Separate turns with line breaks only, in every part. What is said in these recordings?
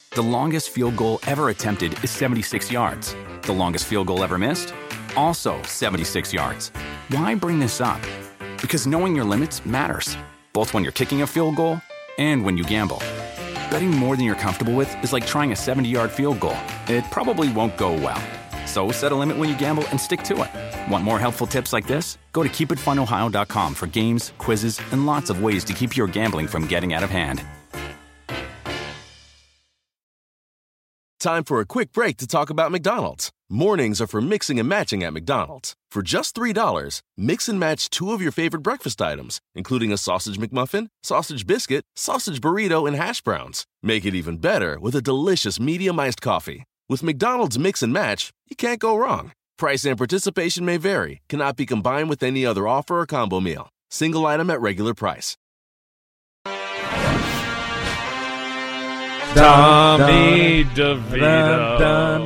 The longest field goal ever attempted is 76 yards. The longest field goal ever missed? Also 76 yards. Why bring this up? Because knowing your limits matters, both when you're kicking a field goal and when you gamble. Betting more than you're comfortable with is like trying a 70-yard field goal. It probably won't go well. So set a limit when you gamble and stick to it. Want more helpful tips like this? Go to keepitfunohio.com for games, quizzes, and lots of ways to keep your gambling from getting out of hand.
Time for a quick break to talk about McDonald's. Mornings are for mixing and matching at McDonald's. For just $3, mix and match 2 of your favorite breakfast items, including a sausage McMuffin, sausage biscuit, sausage burrito, and hash browns. Make it even better with a delicious medium iced coffee. With McDonald's Mix and Match, you can't go wrong. Price and participation may vary, cannot be combined with any other offer or combo meal. Single item at regular price.
Tommy DeVito,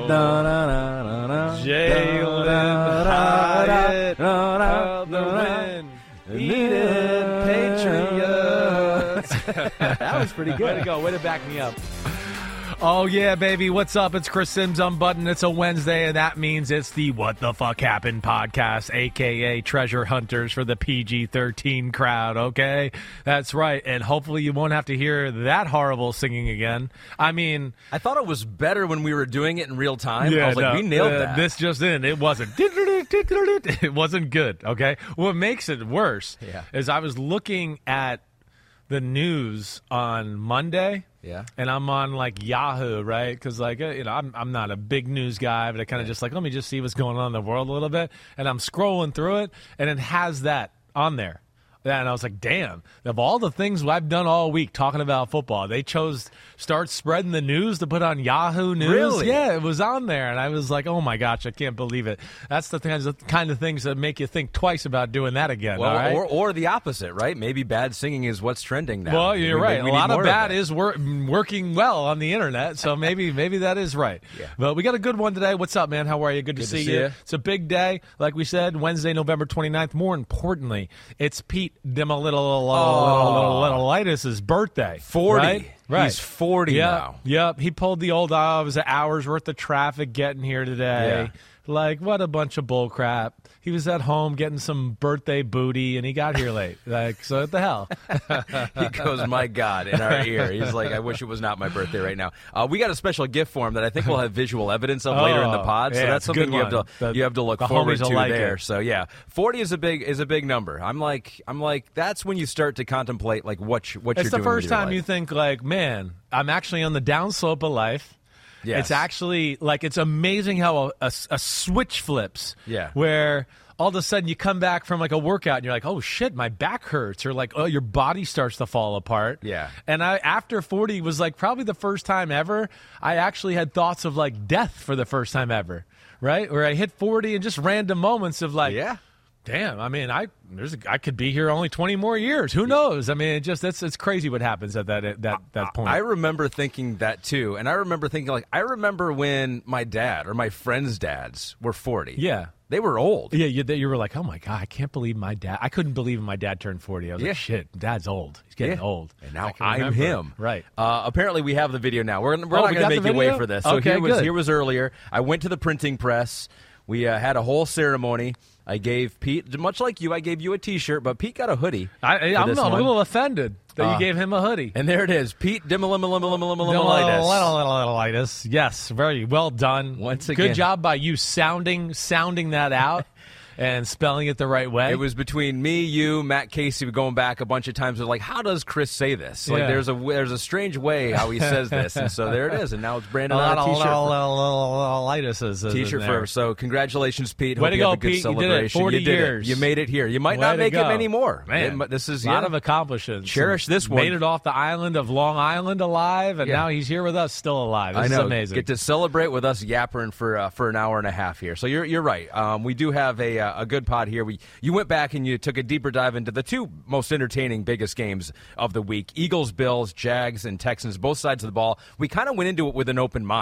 Jalen Hyatt, of the win, Eden Patriots.
That was pretty good.
Way to go. Way to back me up. Oh, yeah, baby. What's up? It's Chris Sims Unbuttoned. It's a Wednesday, and that means it's the What the Fuck Happened podcast, a.k.a. Treasure Hunters for the PG-13 crowd, okay? That's right, and hopefully you won't have to hear that horrible singing again. I mean...
I thought it was better when we were doing it in real time.
Yeah,
I was like, we nailed that.
This just in. It wasn't. It wasn't good, okay? What makes it worse is I was looking at the news on Monday...
Yeah,
and I'm on like Yahoo, right? Because like I'm not a big news guy, but I kind of just like let me just see what's going on in the world a little bit. And I'm scrolling through it, and it has that on there. And I was like, damn, of all the things I've done all week talking about football, they chose start spreading the news to put on Yahoo News.
Really?
Yeah, it was on there. And I was like, oh, my gosh, I can't believe it. That's the kind of things that make you think twice about doing that again.
Well,
all right?
or the opposite, right? Maybe bad singing is what's trending now.
Well, you're right.
We
a lot
need
of
more
bad is working well on the internet, so maybe that is right.
Yeah.
But we got a good one today. What's up, man? How are you? Good to see you. It's a big day, like we said, Wednesday, November 29th. More importantly, it's Pete Little's birthday.
40.
Right.
He's 40 now.
Yep. He pulled the old, it was an hour's worth of traffic getting here today.
Yeah.
Like, what a bunch of bull crap. He was at home getting some birthday booty, and he got here late. Like, so what the hell?
He goes, my God, in our ear. He's like, I wish it was not my birthday right now. We got a special gift for him that I think we'll have visual evidence of later in the pod. So
yeah,
that's something you have to look forward to there.
It.
So yeah, 40 is a big number. I'm like, that's when you start to contemplate like what you're doing.
It's the first time
you
you think like, man, I'm actually on the downslope of life.
Yes.
It's actually like it's amazing how a switch flips.
Yeah.
Where all of a sudden you come back from like a workout and you're like, oh shit, my back hurts, or like, oh, your body starts to fall apart.
Yeah.
And after 40 was like probably the first time ever I actually had thoughts of like death for the first time ever. Right? Where I hit 40 and just random moments of like,
yeah.
Damn, I mean, I could be here only 20 more years. Who knows? I mean, it's crazy what happens at that point.
I remember thinking that too, and I remember thinking like I remember when my dad or my friends' dads were 40.
Yeah.
They were old.
Yeah, you were like, oh my God, I can't believe my dad. I couldn't believe my dad turned 40. I was like, shit, Dad's old. He's getting old.
And now I'm him.
Right.
Apparently, we have the video now. We're not going to make you wait for this. So
okay,
here was earlier. I went to the printing press. We had a whole ceremony. I gave Pete, much like you, I gave you a T-shirt, but Pete got a hoodie.
I'm a little offended that you gave him a hoodie.
And there it is. Pete Dimmalimilimalitis.
Yes, very well done.
Once again.
Good job by you sounding that out. And spelling it the right way.
It was between me, you, Matt Casey, going back a bunch of times. We're like, how does Chris say this? Like, there's a strange way how he says this, and so there it is. And now it's branded on a T-shirt. T-shirt for. So congratulations, Pete.
Way
Hope
to
you
go,
have a good
Pete!
celebration.
You did it. 40 years.
You made it here. You might not make it anymore.
Man,
this is
a lot of accomplishments.
Cherish this one.
Made it off the island of Long Island alive, and now he's here with us, still alive. This is amazing.
Get to celebrate with us yappering for an hour and a half here. So you're right. We do have a good pod here. You went back and you took a deeper dive into the two most entertaining, biggest games of the week. Eagles, Bills, Jags, and Texans, both sides of the ball. We kind of went into it with an open mind.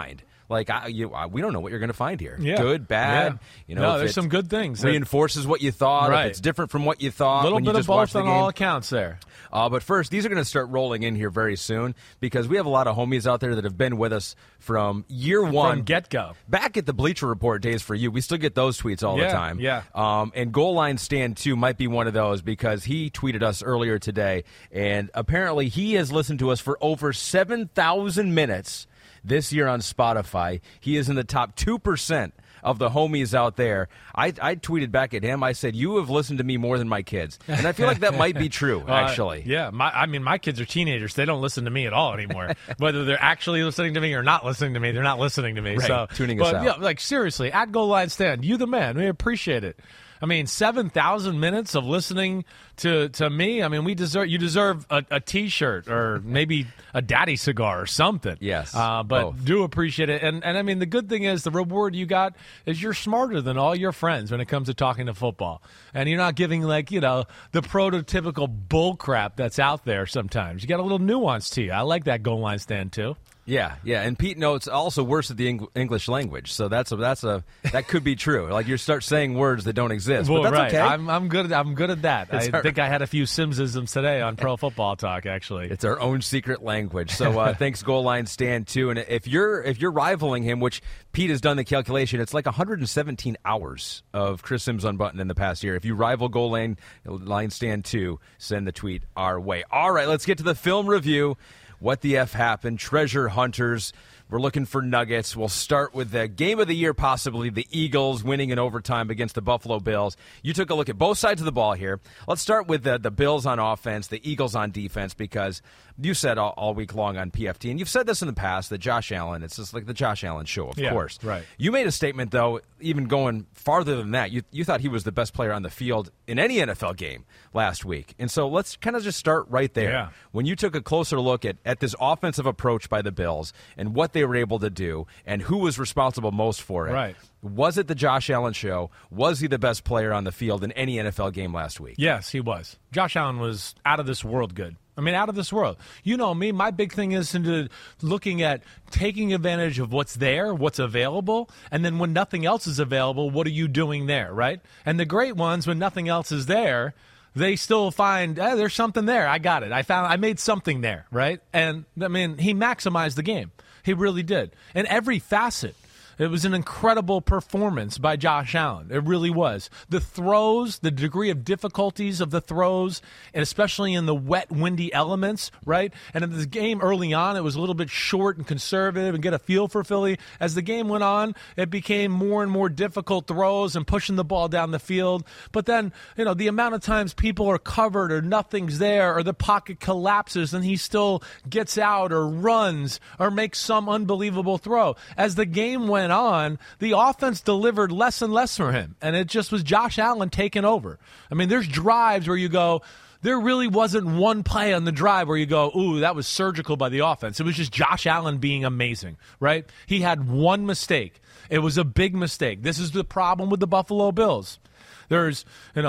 Like, we don't know what you're going to find here.
Yeah.
Good, bad.
Yeah. No, there's some good things.
Reinforces what you thought.
Right.
If it's different from what you thought.
A little
when
bit
you
of
just watch
both
the
on
game.
all accounts there.
But first, these are going to start rolling in here very soon because we have a lot of homies out there that have been with us from year one.
From get-go.
Back at the Bleacher Report days for you. We still get those tweets all the time.
Yeah.
And Goal Line Stand 2 might be one of those because he tweeted us earlier today, and apparently he has listened to us for over 7,000 minutes this year on Spotify. He is in the top 2% of the homies out there. I tweeted back at him. I said, "You have listened to me more than my kids," and I feel like that might be true. Actually,
yeah. My kids are teenagers. They don't listen to me at all anymore. Whether they're actually listening to me or not listening to me, they're not listening to me.
Right.
So
tuning us out.
Yeah, like seriously, at Goal Line Stand, you the man. We appreciate it. I mean, 7,000 minutes of listening to me. I mean, you deserve a T-shirt or maybe a daddy cigar or something.
Yes,
but
both.
Do appreciate it. And I mean, the good thing is the reward you got is you're smarter than all your friends when it comes to talking to football, and you're not giving the prototypical bull crap that's out there. Sometimes you got a little nuance to you. I like that Goal Line Stand too.
Yeah, and Pete notes also worse at the English language, so that could be true. Like you start saying words that don't exist,
well,
but that's
right.
okay.
I'm good at that. I think I had a few Simsisms today on Pro Football Talk. Actually,
it's our own secret language. So thanks, Goal Line Stand 2. And if you're rivaling him, which Pete has done the calculation, it's like 117 hours of Chris Sims Unbuttoned in the past year. If you rival Goal Line Stand 2, send the tweet our way. All right, let's get to the film review. What the F happened? Treasure hunters. We're looking for nuggets. We'll start with the game of the year, possibly the Eagles winning in overtime against the Buffalo Bills. You took a look at both sides of the ball here. Let's start with the Bills on offense, the Eagles on defense, because you said all week long on PFT, and you've said this in the past, that Josh Allen, it's just like the Josh Allen show, of course.
Right.
You made a statement, though, even going farther than that. You thought he was the best player on the field in any NFL game last week. And so let's kind of just start right there.
Yeah.
When you took a closer look at this offensive approach by the Bills and what they were able to do and who was responsible most for it,
right.
Was it the Josh Allen show? Was he the best player on the field in any NFL game last week?
Yes, he was. Josh Allen was out of this world good. I mean, out of this world. You know me, my big thing is into looking at taking advantage of what's there, what's available, and then when nothing else is available, what are you doing there, right? And the great ones, when nothing else is there, they still find, there's something there. I got it. I made something there, right? And, I mean, he maximized the game. He really did. In every facet. It was an incredible performance by Josh Allen. It really was. The throws, the degree of difficulties of the throws, and especially in the wet, windy elements, right? And in this game early on, it was a little bit short and conservative and get a feel for Philly. As the game went on, it became more and more difficult throws and pushing the ball down the field. But then, the amount of times people are covered or nothing's there or the pocket collapses and he still gets out or runs or makes some unbelievable throw. As the game went on, the offense delivered less and less for him, and it just was Josh Allen taking over. I mean, there's drives where you go, there really wasn't one play on the drive where you go, ooh, that was surgical by the offense. It was just Josh Allen being amazing, right? He had one mistake. It was a big mistake. This is the problem with the Buffalo Bills. There's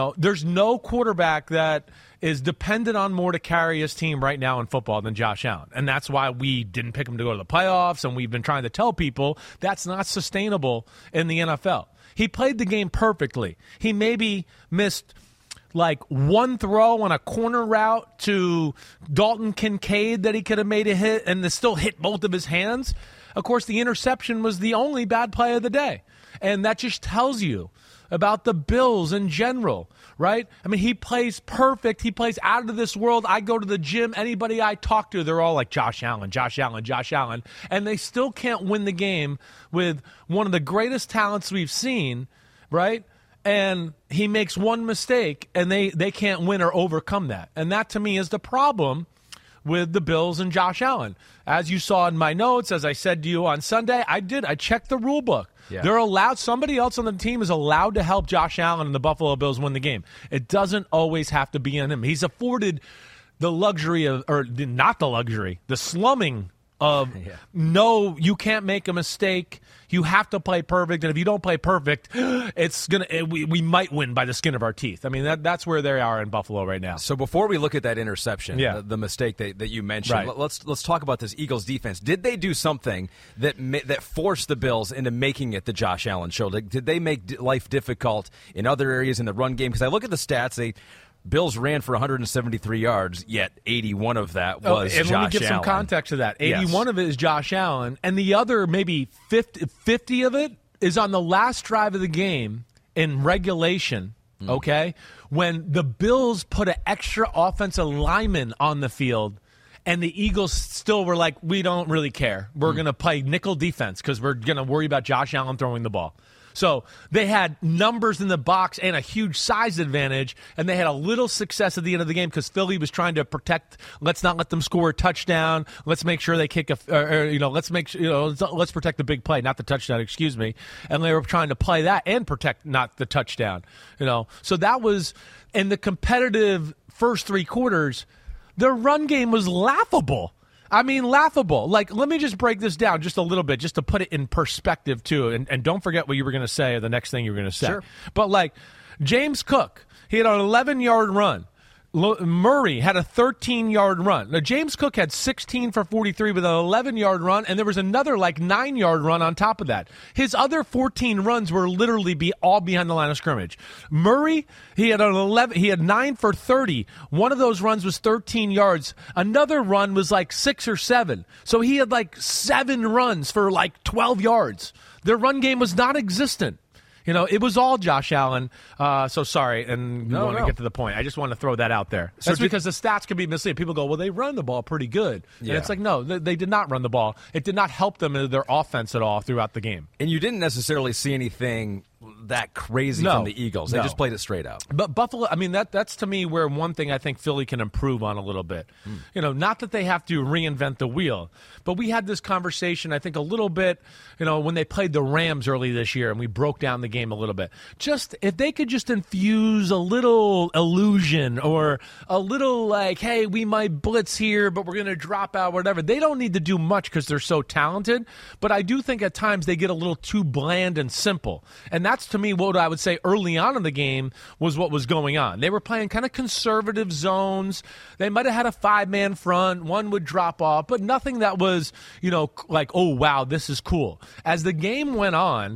no quarterback that is dependent on more to carry his team right now in football than Josh Allen. And that's why we didn't pick him to go to the playoffs, and we've been trying to tell people that's not sustainable in the NFL. He played the game perfectly. He maybe missed like one throw on a corner route to Dalton Kincaid that he could have made a hit and still hit both of his hands. Of course, the interception was the only bad play of the day. And that just tells you about the Bills in general, right? I mean, he plays perfect. He plays out of this world. I go to the gym. Anybody I talk to, they're all like, Josh Allen, Josh Allen, Josh Allen. And they still can't win the game with one of the greatest talents we've seen, right? And he makes one mistake, and they can't win or overcome that. And that, to me, is the problem with the Bills and Josh Allen. As you saw in my notes, as I said to you on Sunday, I checked the rule book. Yeah. They're allowed, somebody else on the team is allowed to help Josh Allen and the Buffalo Bills win the game. It doesn't always have to be on him. He's afforded the luxury of, or not the luxury, the slumming of no, you can't make a mistake. You have to play perfect, and if you don't play perfect, we might win by the skin of our teeth. I mean, that's where they are in Buffalo right now.
So before we look at that interception, the mistake that you mentioned, let's talk about this Eagles defense. Did they do something that forced the Bills into making it the Josh Allen show? Did they make life difficult in other areas in the run game? Because I look at the stats, Bills ran for 173 yards, yet 81 of that was Josh Allen.
Let me give some context to that. 81 of it is Josh Allen, and the other maybe 50 of it is on the last drive of the game in regulation, okay, when the Bills put an extra offensive lineman on the field, and the Eagles still were like, we don't really care. We're going to play nickel defense because we're going to worry about Josh Allen throwing the ball. So they had numbers in the box and a huge size advantage, and they had a little success at the end of the game because Philly was trying to protect. Let's not let them score a touchdown. Let's make sure they kick let's protect the big play, not the touchdown. Excuse me. And they were trying to play that and protect not the touchdown. So that was in the competitive first three quarters. Their run game was laughable. I mean, laughable. Like, let me just break this down just a little bit, just to put it in perspective, too. And don't forget what you were going to say or the next thing you were going to say. Sure. But, like, James Cook, he had an 11-yard run. Murray had a 13-yard run. Now, James Cook had 16 for 43 with an 11-yard run, and there was another, 9-yard run on top of that. His other 14 runs were literally all behind the line of scrimmage. Murray, he had 9 for 30. One of those runs was 13 yards. Another run was 6 or 7. So he had 7 runs for 12 yards. Their run game was non-existent. It was all Josh Allen. So sorry, and want to get to the point. I just want to throw that out there. That's because the stats can be misleading. People go, well, they run the ball pretty good. Yeah. And it's no, they did not run the ball. It did not help them in their offense at all throughout the game.
And you didn't necessarily see anything that crazy from the Eagles. They just played it straight out.
But Buffalo, I mean, that's to me where one thing I think Philly can improve on a little bit. Not that they have to reinvent the wheel, but we had this conversation, I think, a little bit, when they played the Rams early this year, and we broke down the game a little bit. Just, if they could just infuse a little illusion or a little hey, we might blitz here, but we're going to drop out, whatever. They don't need to do much because they're so talented, but I do think at times they get a little too bland and simple. And that's, to me, what I would say early on in the game was what was going on. They were playing kind of conservative zones. They might have had a 5-man front. One would drop off, but nothing that was, oh, wow, this is cool. As the game went on,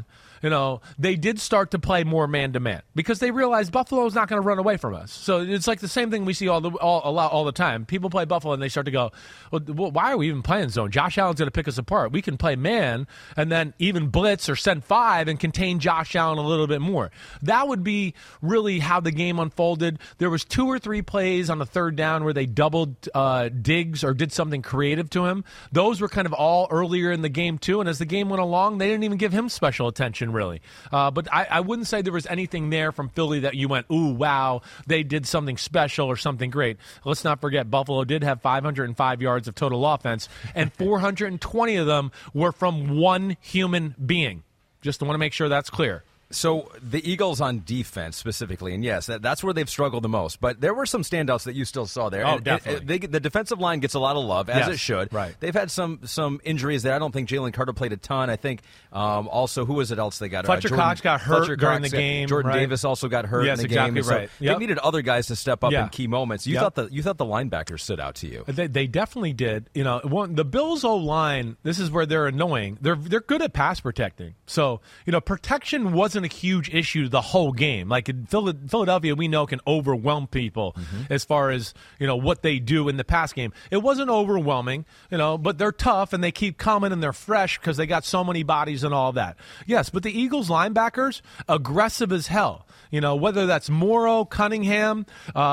they did start to play more man-to-man because they realized Buffalo is not going to run away from us. So it's the same thing we see all the time. People play Buffalo and they start to go, well, why are we even playing zone? Josh Allen's going to pick us apart. We can play man and then even blitz or send 5 and contain Josh Allen a little bit more. That would be really how the game unfolded. There was 2 or 3 plays on the third down where they doubled Diggs or did something creative to him. Those were kind of all earlier in the game too, and as the game went along, they didn't even give him special attention really. But I wouldn't say there was anything there from Philly that you went, ooh, wow, they did something special or something great. Let's not forget, Buffalo did have 505 yards of total offense, and 420 of them were from one human being. Just want to make sure that's clear.
So the Eagles on defense specifically, and yes, that's where they've struggled the most. But there were some standouts that you still saw there.
Oh, definitely.
The defensive line gets a lot of love, as it should.
Right.
They've had some injuries there. I don't think Jalen Carter played a ton. I think also, who was it else they got?
Fletcher Cox got hurt during the game.
Jordan Davis also got hurt in the game.
Yes, exactly right.
So they needed other guys to step up in key moments. You thought the linebackers stood out to you.
They definitely did. The Bills' O-line, this is where they're annoying. They're good at pass protecting. So, protection wasn't a huge issue the whole game. Like in Philadelphia, we know can overwhelm people as far as, what they do in the pass game. It wasn't overwhelming, but they're tough and they keep coming and they're fresh because they got so many bodies and all that. Yes, but the Eagles linebackers, aggressive as hell. Whether that's Morrow, Cunningham,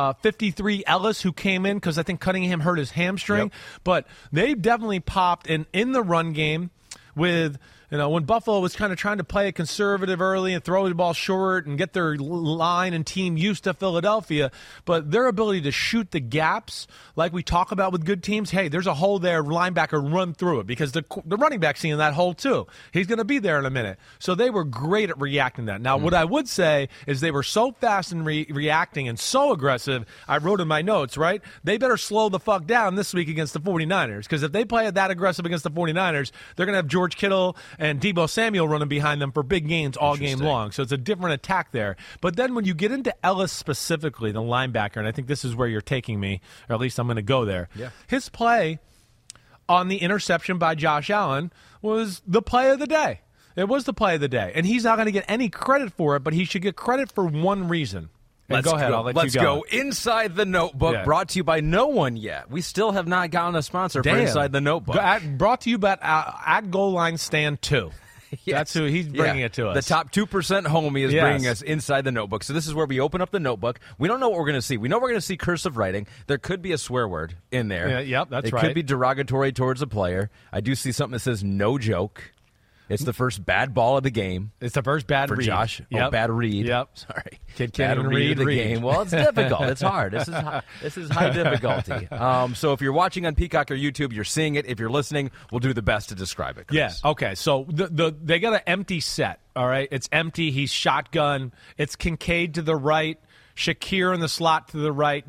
53 Ellis, who came in because I think Cunningham hurt his hamstring. Yep. But they definitely popped in the run game. with, when Buffalo was kind of trying to play it conservative early and throw the ball short and get their line and team used to Philadelphia, but their ability to shoot the gaps like we talk about with good teams, hey, there's a hole there, linebacker, run through it, because the running back's seeing that hole too. He's going to be there in a minute. So they were great at reacting to that. Now, what I would say is they were so fast in reacting and so aggressive, I wrote in my notes, right? They better slow the fuck down this week against the 49ers, because if they play that aggressive against the 49ers, they're going to have George Kittle and Deebo Samuel running behind them for big gains all game long. So it's a different attack there. But then when you get into Ellis specifically, the linebacker, and I think this is where you're taking me, or at least I'm going to go there. Yeah. His play on the interception by Josh Allen was the play of the day. It was the play of the day. And he's not going to get any credit for it, but he should get credit for one reason. Go ahead. I'll let you go.
Let's go Inside the Notebook, brought to you by no one yet. We still have not gotten a sponsor for Inside the Notebook.
Brought to you by at Goal Line Stand 2. Yes. That's who he's bringing it to us.
The top 2% homie is bringing us Inside the Notebook. So this is where we open up the notebook. We don't know what we're going to see. We know we're going to see cursive writing. There could be a swear word in there.
Yeah, that's right.
It could be derogatory towards a player. I do see something that says no joke. It's the first bad ball of the game.
It's the first bad
for
read.
Josh.
Yep.
Oh, bad read.
Yep.
Sorry.
Kid can't even read
the game. Well, it's difficult. It's hard. This is high difficulty. So if you're watching on Peacock or YouTube, you're seeing it. If you're listening, we'll do the best to describe it, Chris.
Yeah. Okay. So they got an empty set. All right. It's empty. He's shotgun. It's Kincaid to the right. Shakir in the slot to the right,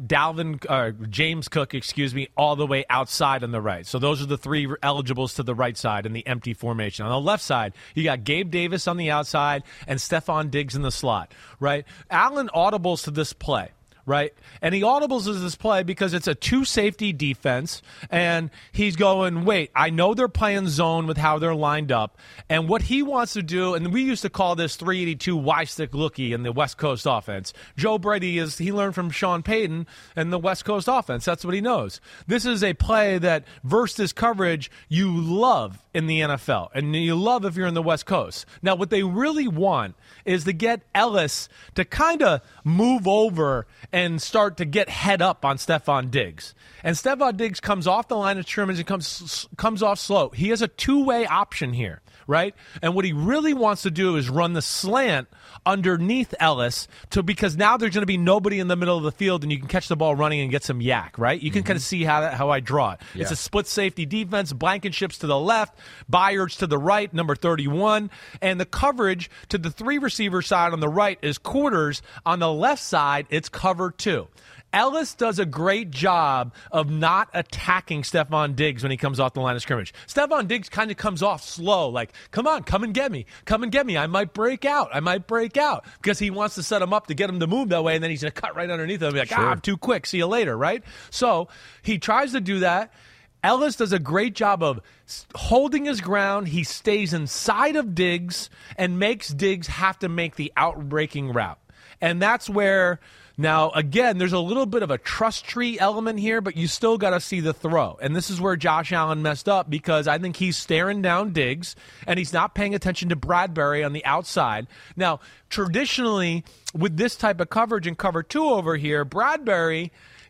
James Cook, all the way outside on the right. So those are the three eligibles to the right side in the empty formation. On the left side, you got Gabe Davis on the outside and Stephon Diggs in the slot, right? Allen audibles to this play. Right? And he audibles as this play because it's a two-safety defense, and he's going, wait, I know they're playing zone with how they're lined up, and what he wants to do, and we used to call this 382 Y-stick lookie in the West Coast offense. Joe Brady he learned from Sean Payton and the West Coast offense. That's what he knows. This is a play that, versus coverage, you love in the NFL, and you love if you're in the West Coast. Now, what they really want is to get Ellis to kind of move over and start to get head up on Stephon Diggs. And Stephon Diggs comes off the line of scrimmage and comes off slow. He has a two-way option here, right? And what he really wants to do is run the slant underneath Ellis because now there's going to be nobody in the middle of the field and you can catch the ball running and get some yak, right? You can kind of see how I draw it. Yeah. It's a split safety defense, Blankenship's to the left, Byard's to the right, number 31, and the coverage to the three receiver side on the right is quarters. On the left side, it's cover 2. Ellis does a great job of not attacking Stephon Diggs when he comes off the line of scrimmage. Stephon Diggs kind of comes off slow, like, come on, come and get me. Come and get me. I might break out. Because he wants to set him up to get him to move that way, and then he's going to cut right underneath him and be like, I'm too quick. See you later, right? So he tries to do that. Ellis does a great job of holding his ground. He stays inside of Diggs and makes Diggs have to make the outbreaking route. And that's where... Now, again, there's a little bit of a trust tree element here, but you still got to see the throw. And this is where Josh Allen messed up because I think he's staring down Diggs, and he's not paying attention to Bradbury on the outside. Now, traditionally, with this type of coverage in cover 2 over here, Bradbury...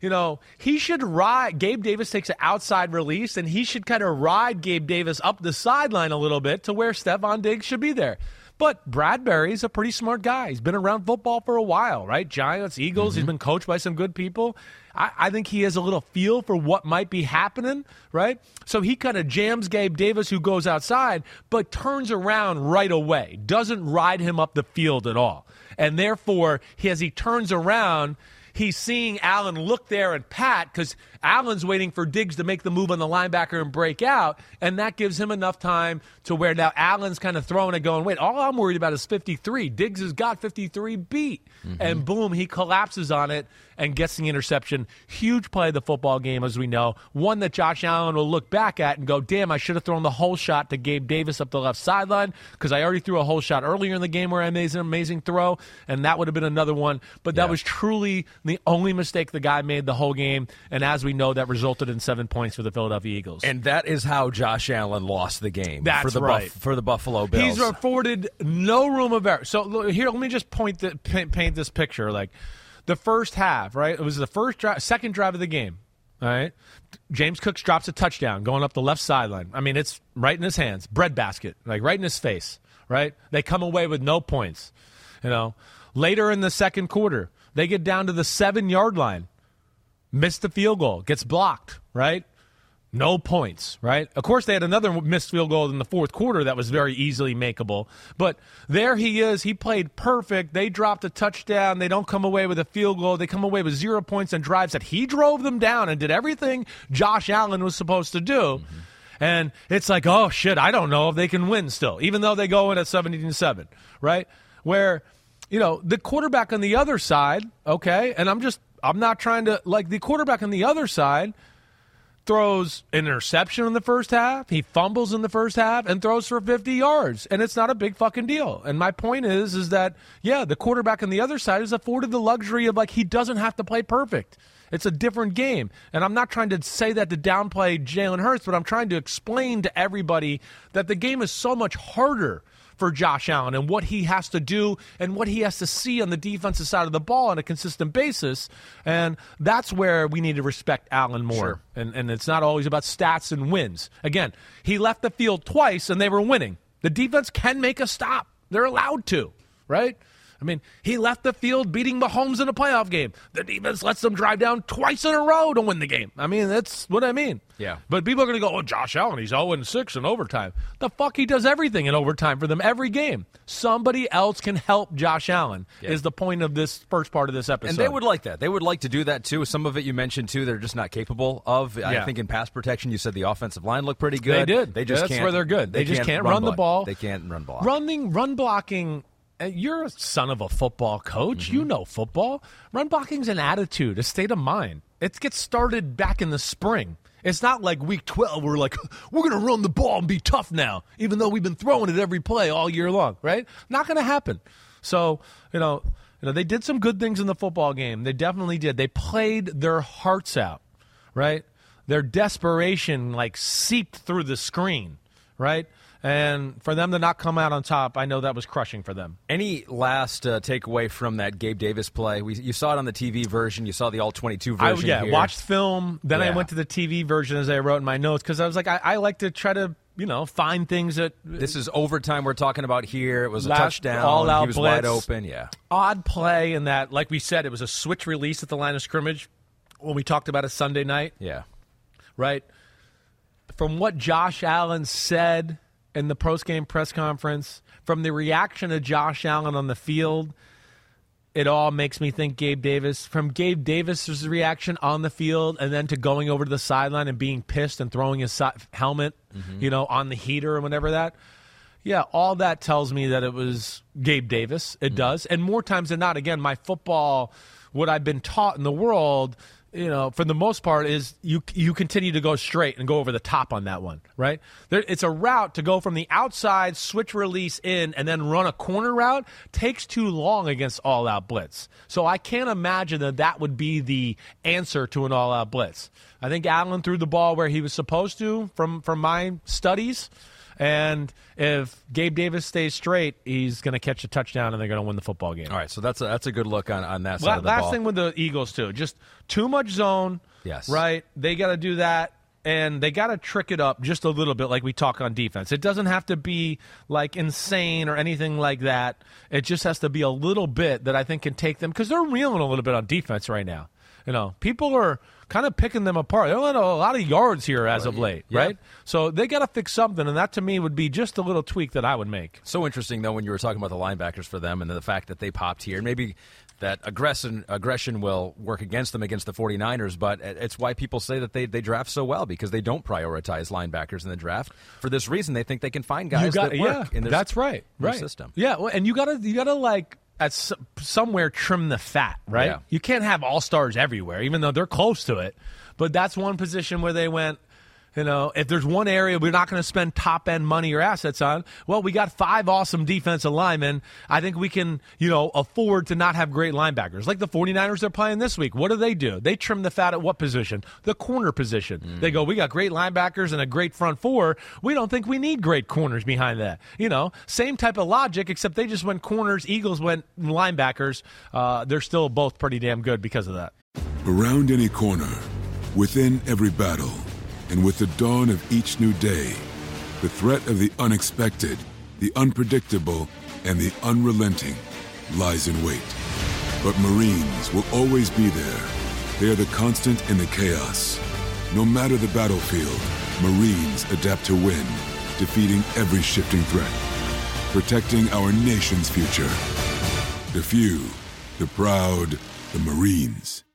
he should ride. Gabe Davis takes an outside release, and he should kind of ride Gabe Davis up the sideline a little bit to where Stephon Diggs should be there. But Bradbury's a pretty smart guy. He's been around football for a while, right? Giants, Eagles. He's been coached by some good people. I think he has a little feel for what might be happening, right? So he kind of jams Gabe Davis, who goes outside, but turns around right away. Doesn't ride him up the field at all. And therefore, as he turns around, he's seeing Allen look there and pat because Allen's waiting for Diggs to make the move on the linebacker and break out, and that gives him enough time to where now Allen's kind of throwing it going, wait, all I'm worried about is 53. Diggs has got 53 beat. And boom, he collapses on it and gets the interception. Huge play of the football game, as we know. One that Josh Allen will look back at and go, damn, I should have thrown the whole shot to Gabe Davis up the left sideline because I already threw a whole shot earlier in the game where I made an amazing throw, and that would have been another one. But that was truly the only mistake the guy made the whole game, and as we know, that resulted in 7 points for the Philadelphia Eagles.
And that is how Josh Allen lost the game.
That's right.
For the Buffalo Bills.
He's afforded no room of error. So here, let me just paint this picture. Like the first half, right? It was the second drive of the game. All right. James Cooks drops a touchdown going up the left sideline. I mean, it's right in his hands, breadbasket, like right in his face, right? They come away with no points. Later in the second quarter, they get down to the 7-yard line, miss the field goal, gets blocked, right? No points, right? Of course, they had another missed field goal in the fourth quarter that was very easily makeable. But there he is. He played perfect. They dropped a touchdown. They don't come away with a field goal. They come away with 0 points and drives that he drove them down and did everything Josh Allen was supposed to do. Mm-hmm. And it's like, oh, shit, I don't know if they can win still, even though they go in at 17-7, right? Where, the quarterback on the other side, okay, and I'm not trying to, the quarterback on the other side throws an interception in the first half, he fumbles in the first half, and throws for 50 yards, and it's not a big fucking deal. And my point is that, the quarterback on the other side is afforded the luxury of, he doesn't have to play perfect. It's a different game. And I'm not trying to say that to downplay Jalen Hurts, but I'm trying to explain to everybody that the game is so much harder for Josh Allen and what he has to do and what he has to see on the defensive side of the ball on a consistent basis. And that's where we need to respect Allen more. Sure. And it's not always about stats and wins. Again, he left the field twice and they were winning. The defense can make a stop. They're allowed to, right? I mean, he left the field beating Mahomes in a playoff game. The defense lets them drive down twice in a row to win the game. I mean, that's what I mean.
Yeah.
But people are going to go, Josh Allen, he's 0-6 in overtime. The fuck, he does everything in overtime for them every game. Somebody else can help Josh Allen is the point of this first part of this episode.
And they would like that. They would like to do that, too. Some of it you mentioned, too, they're just not capable of. Yeah. I think in pass protection, you said the offensive line looked pretty good.
They did.
They just
That's where they're good. They just can't run the ball.
They can't run block.
Run blocking. You're a son of a football coach. Mm-hmm. You know football. Run blocking's an attitude, a state of mind. It gets started back in the spring. It's not like week 12 we're like, we're going to run the ball and be tough now, even though we've been throwing it every play all year long, right? Not going to happen. So, they did some good things in the football game. They definitely did. They played their hearts out, right? Their desperation, seeped through the screen, right? And for them to not come out on top, I know that was crushing for them.
Any last takeaway from that Gabe Davis play? You saw it on the TV version. You saw the all-22 version here.
Watched film. Then I went to the TV version as I wrote in my notes because I was like, I like to try to, find things that...
This is overtime we're talking about here. It was a touchdown.
All-out
he was
blitz.
Wide open, yeah.
Odd play in that, like we said, it was a switch release at the line of scrimmage when we talked about it Sunday night.
Yeah.
Right? From what Josh Allen said in the post-game press conference, from the reaction of Josh Allen on the field, it all makes me think Gabe Davis. From Gabe Davis' reaction on the field and then to going over to the sideline and being pissed and throwing his helmet, on the heater or whatever that. Yeah, all that tells me that it was Gabe Davis. It does. And more times than not, again, my football, what I've been taught in the world, for the most part, is you continue to go straight and go over the top on that one, right? It's a route to go from the outside, switch release in, and then run a corner route takes too long against all-out blitz. So I can't imagine that would be the answer to an all-out blitz. I think Allen threw the ball where he was supposed to from my studies. And if Gabe Davis stays straight, he's going to catch a touchdown and they're going to win the football game.
All right, so that's a good look on that side of the ball.
Last thing with the Eagles, too. Just too much zone.
Yes.
Right? They got to do that, and they got to trick it up just a little bit like we talk on defense. It doesn't have to be, insane or anything like that. It just has to be a little bit that I think can take them, because they're reeling a little bit on defense right now. People are kind of picking them apart. They don't have a lot of yards here as of late, right? So they got to fix something, and that to me would be just a little tweak that I would make.
So interesting, though, when you were talking about the linebackers for them and the fact that they popped here. Maybe that aggression will work against them against the 49ers, but it's why people say that they draft so well, because they don't prioritize linebackers in the draft. For this reason, they think they can find guys that work in their,
that's right.
Their system.
Yeah, well, and you gotta at somewhere trim the fat, right?
Yeah.
You can't have all-stars everywhere, even though they're close to it. But that's one position where they went, if there's one area we're not going to spend top-end money or assets on, well, we got 5 awesome defensive linemen. I think we can, afford to not have great linebackers. Like the 49ers they're playing this week. What do? They trim the fat at what position? The corner position. They go, we got great linebackers and a great front four. We don't think we need great corners behind that. Same type of logic, except they just went corners. Eagles went linebackers. They're still both pretty damn good because of that.
Around any corner, Within every battle, and with the dawn of each new day, the threat of the unexpected, the unpredictable, and the unrelenting lies in wait. But Marines will always be there. They are the constant in the chaos. No matter the battlefield, Marines adapt to win, defeating every shifting threat, protecting our nation's future. The few, the proud, the Marines.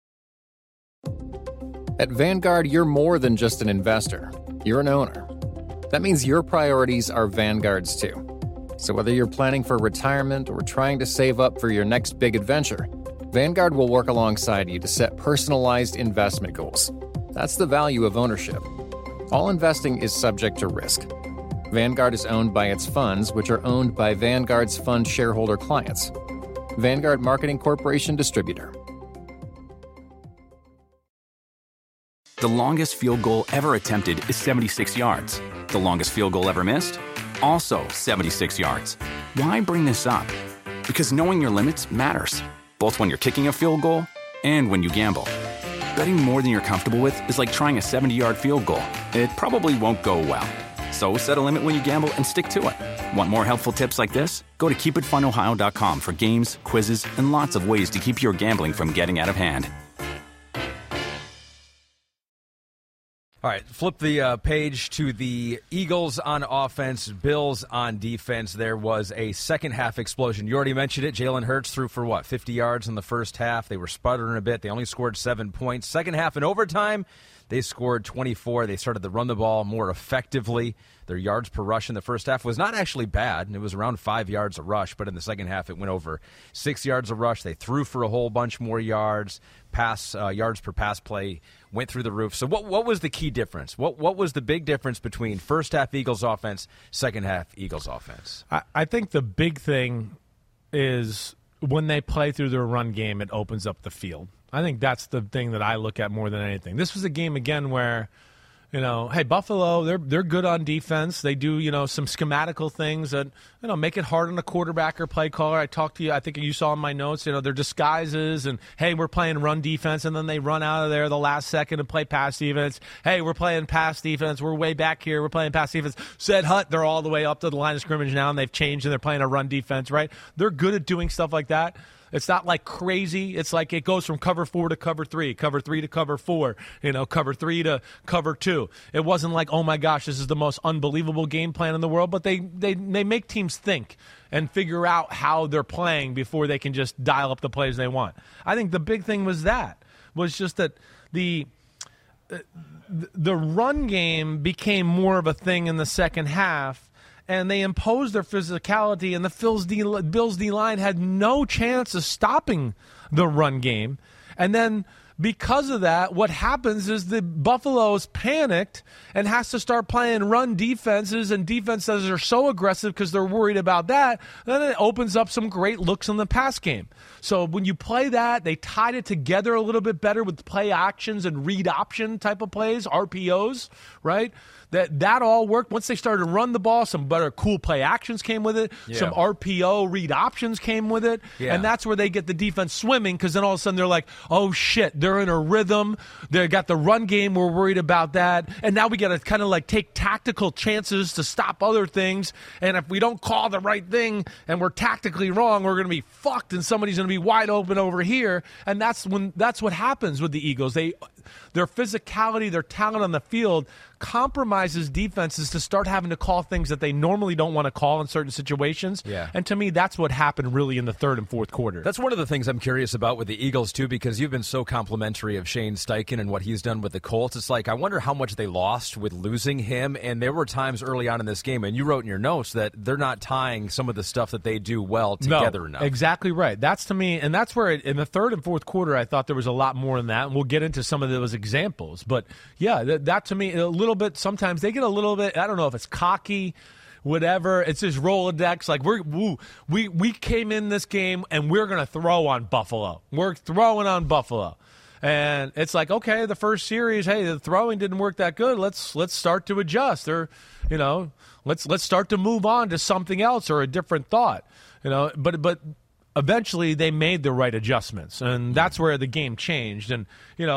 At Vanguard, you're more than just an investor. You're an owner. That means your priorities are Vanguard's too. So whether you're planning for retirement or trying to save up for your next big adventure, Vanguard will work alongside you to set personalized investment goals. That's the value of ownership. All investing is subject to risk. Vanguard is owned by its funds, which are owned by Vanguard's fund shareholder clients. Vanguard Marketing Corporation Distributor.
The longest field goal ever attempted is 76 yards. The longest field goal ever missed? Also 76 yards. Why bring this up? Because knowing your limits matters, both when you're kicking a field goal and when you gamble. Betting more than you're comfortable with is like trying a 70-yard field goal. It probably won't go well. So set a limit when you gamble and stick to it. Want more helpful tips like this? Go to keepitfunohio.com for games, quizzes, and lots of ways to keep your gambling from getting out of hand.
All right, flip the page to the Eagles on offense, Bills on defense. There was a second-half explosion. You already mentioned it. Jalen Hurts threw for, 50 yards in the first half. They were sputtering a bit. They only scored 7 points. Second half in overtime, they scored 24. They started to run the ball more effectively. Their yards per rush in the first half was not actually bad. It was around 5 yards a rush, but in the second half it went over 6 yards a rush. They threw for a whole bunch more yards. Yards per pass play went through the roof. So what was the key difference? What was the big difference between first half Eagles offense, second half Eagles offense?
I think the big thing is when they play through their run game, it opens up the field. I think that's the thing that I look at more than anything. This was a game, again, where, hey, Buffalo, they're good on defense. They do, some schematical things that, make it hard on a quarterback or play caller. I talked to you, I think you saw in my notes, their disguises and, hey, we're playing run defense, and then they run out of there the last second and play pass defense. Hey, we're playing pass defense. We're way back here. We're playing pass defense. Said Hut, they're all the way up to the line of scrimmage now, and they've changed, and they're playing a run defense, right? They're good at doing stuff like that. It's not like crazy. It's like it goes from cover 4 to cover 3 to cover 4, cover 3 to cover 2. It wasn't like, oh my gosh, this is the most unbelievable game plan in the world, but they make teams think and figure out how they're playing before they can just dial up the plays they want. I think the big thing was just that the run game became more of a thing in the second half, and they imposed their physicality, and the Bills D-line had no chance of stopping the run game. And then because of that, what happens is the Buffalo's panicked and has to start playing run defenses, and defenses are so aggressive because they're worried about that, then it opens up some great looks in the pass game. So when you play that, they tied it together a little bit better with play actions and read option type of plays, RPOs, right? That all worked. Once they started to run the ball, some better cool play actions came with it. Yeah. Some RPO read options came with it. Yeah. And that's where they get the defense swimming, because then all of a sudden they're like, oh, shit, they're in a rhythm. They got the run game. We're worried about that. And now we got to kind of like take tactical chances to stop other things. And if we don't call the right thing and we're tactically wrong, we're going to be fucked, and somebody's going to be wide open over here. And that's what happens with the Eagles. Their physicality, their talent on the field compromises defenses to start having to call things that they normally don't want to call in certain situations.
Yeah.
And to me, that's what happened really in the third and fourth quarter.
That's one of the things I'm curious about with the Eagles, too, because you've been so complimentary of Shane Steichen and what he's done with the Colts. It's like, I wonder how much they lost with losing him. And there were times early on in this game, and you wrote in your notes that they're not tying some of the stuff that they do well together enough.
Exactly right. That's to me, and that's where in the third and fourth quarter, I thought there was a lot more in that. And we'll get into some of those examples. But yeah, that to me, a little bit, sometimes they get a little bit, I don't know if it's cocky, whatever. It's just Rolodex. Like we came in this game and we're going to throw on Buffalo. We're throwing on Buffalo. And it's like, okay, the first series, hey, the throwing didn't work that good. Let's start to adjust. Or, let's start to move on to something else or a different thought. But eventually they made the right adjustments, and that's where the game changed. And,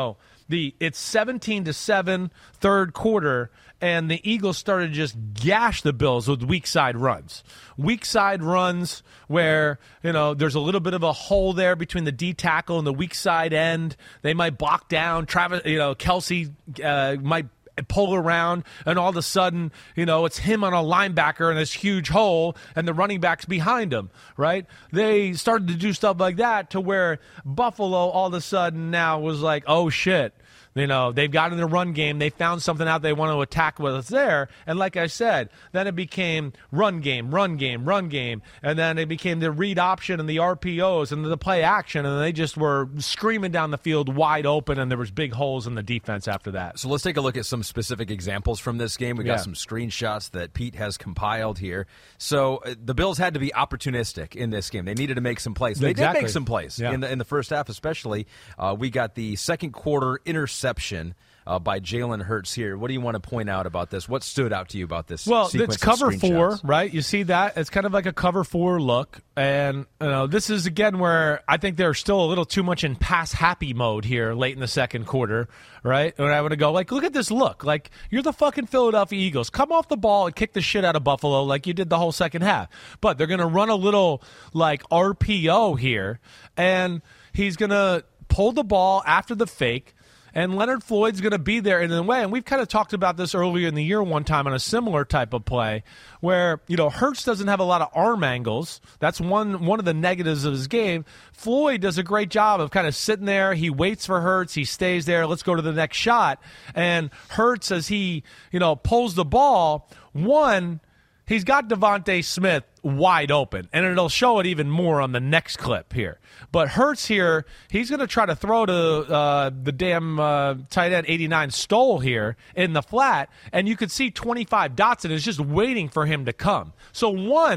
it's 17-7 third quarter, and the Eagles started to just gash the Bills with weak side runs. Weak side runs where, there's a little bit of a hole there between the D tackle and the weak side end. They might block down. Kelsey might pull around, and all of a sudden, it's him on a linebacker in this huge hole, and the running back's behind him, right? They started to do stuff like that to where Buffalo all of a sudden now was like, oh, shit. They've got in the run game. They found something out they want to attack with us there. And like I said, then it became run game. And then it became the read option and the RPOs and the play action. And they just were screaming down the field wide open, and there was big holes in the defense after that.
So let's take a look at some specific examples from this game. We got some screenshots that Pete has compiled here. So the Bills had to be opportunistic in this game. They needed to make some plays. They did make some plays in the first half especially. We got the second quarter interception by Jalen Hurts here. What do you want to point out about this? What stood out to you about this?
Well, it's cover 4, right? You see that? It's kind of like a cover 4 look. And this is, again, where I think they're still a little too much in pass-happy mode here late in the second quarter, right? And I would go, look at this look. You're the fucking Philadelphia Eagles. Come off the ball and kick the shit out of Buffalo like you did the whole second half. But they're going to run a little, RPO here, and he's going to pull the ball after the fake. And Leonard Floyd's going to be there in a way, and we've kind of talked about this earlier in the year one time on a similar type of play where, Hurts doesn't have a lot of arm angles. That's one of the negatives of his game. Floyd does a great job of kind of sitting there. He waits for Hurts. He stays there. Let's go to the next shot. And Hurts, as he, pulls the ball, he's got Devontae Smith wide open, and it'll show it even more on the next clip here. But Hurts here, he's going to try to throw to the damn tight end 89 Stoll here in the flat, and you could see 25 Dotson is just waiting for him to come. So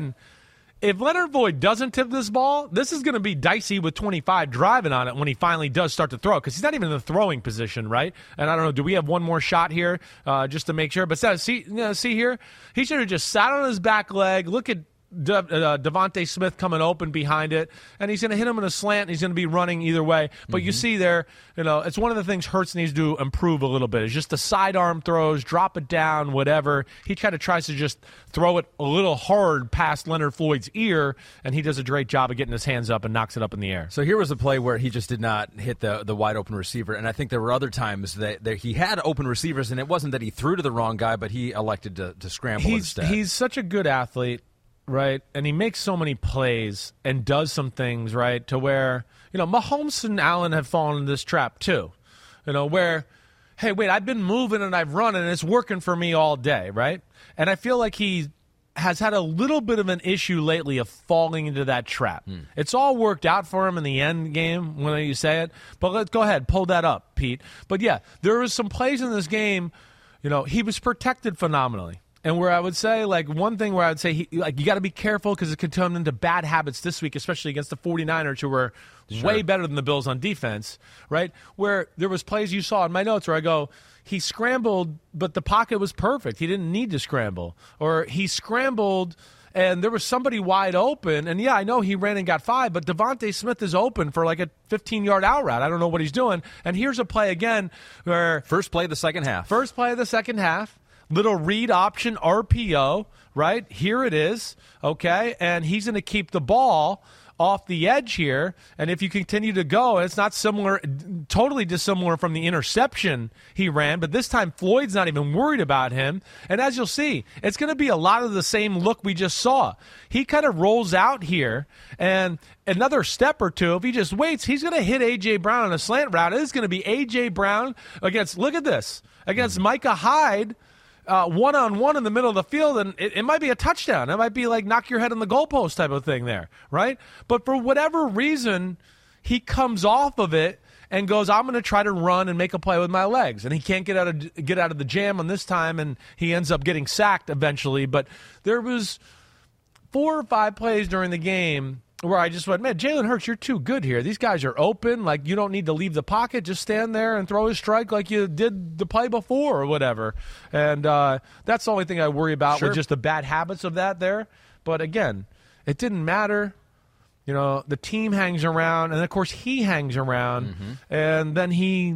if Leonard Floyd doesn't tip this ball, this is going to be dicey with 25 driving on it when he finally does start to throw, because he's not even in the throwing position, right? And I don't know, do we have one more shot here just to make sure? But see here? He should have just sat on his back leg. Look at Devontae Smith coming open behind it, and he's going to hit him in a slant, and he's going to be running either way. But you see there, it's one of the things Hurts needs to improve a little bit. It's just the sidearm throws, drop it down, whatever. He kind of tries to just throw it a little hard past Leonard Floyd's ear, and he does a great job of getting his hands up and knocks it up in the air.
So here was a play where he just did not hit the wide open receiver, and I think there were other times that he had open receivers, and it wasn't that he threw to the wrong guy, but he elected to scramble instead.
He's such a good athlete. Right, and he makes so many plays and does some things, right, to where, Mahomes and Allen have fallen in this trap too, where, hey, wait, I've been moving and I've run and it's working for me all day, right? And I feel like he has had a little bit of an issue lately of falling into that trap. It's all worked out for him in the end game when you say it, but let's go ahead, pull that up, Pete. But yeah, there was some plays in this game, he was protected phenomenally. And where I would say, one thing where I would say, you got to be careful because it could turn into bad habits this week, especially against the 49ers, who were way better than the Bills on defense, right? Where there was plays you saw in my notes where I go, he scrambled, but the pocket was perfect. He didn't need to scramble. Or he scrambled, and there was somebody wide open. And, yeah, I know he ran and got 5, but Devontae Smith is open for a 15-yard out route. I don't know what he's doing. And here's a play again where
First play of the second half.
Little read option RPO, right? Here it is, okay? And he's going to keep the ball off the edge here. And if you continue to go, it's not totally dissimilar from the interception he ran, but this time Floyd's not even worried about him. And as you'll see, it's going to be a lot of the same look we just saw. He kind of rolls out here, and another step or two, if he just waits, he's going to hit A.J. Brown on a slant route. It is going to be A.J. Brown against Micah Hyde, one-on-one in the middle of the field, and it might be a touchdown. It might be knock your head on the goalpost type of thing there, right? But for whatever reason, he comes off of it and goes, I'm going to try to run and make a play with my legs. And he can't get out of the jam on this time, and he ends up getting sacked eventually. But there was 4 or 5 plays during the game where I just went, man, Jalen Hurts, you're too good here. These guys are open. You don't need to leave the pocket. Just stand there and throw a strike like you did the play before or whatever. And that's the only thing I worry about with just the bad habits of that there. But, again, it didn't matter. The team hangs around, and, of course, he hangs around. And then he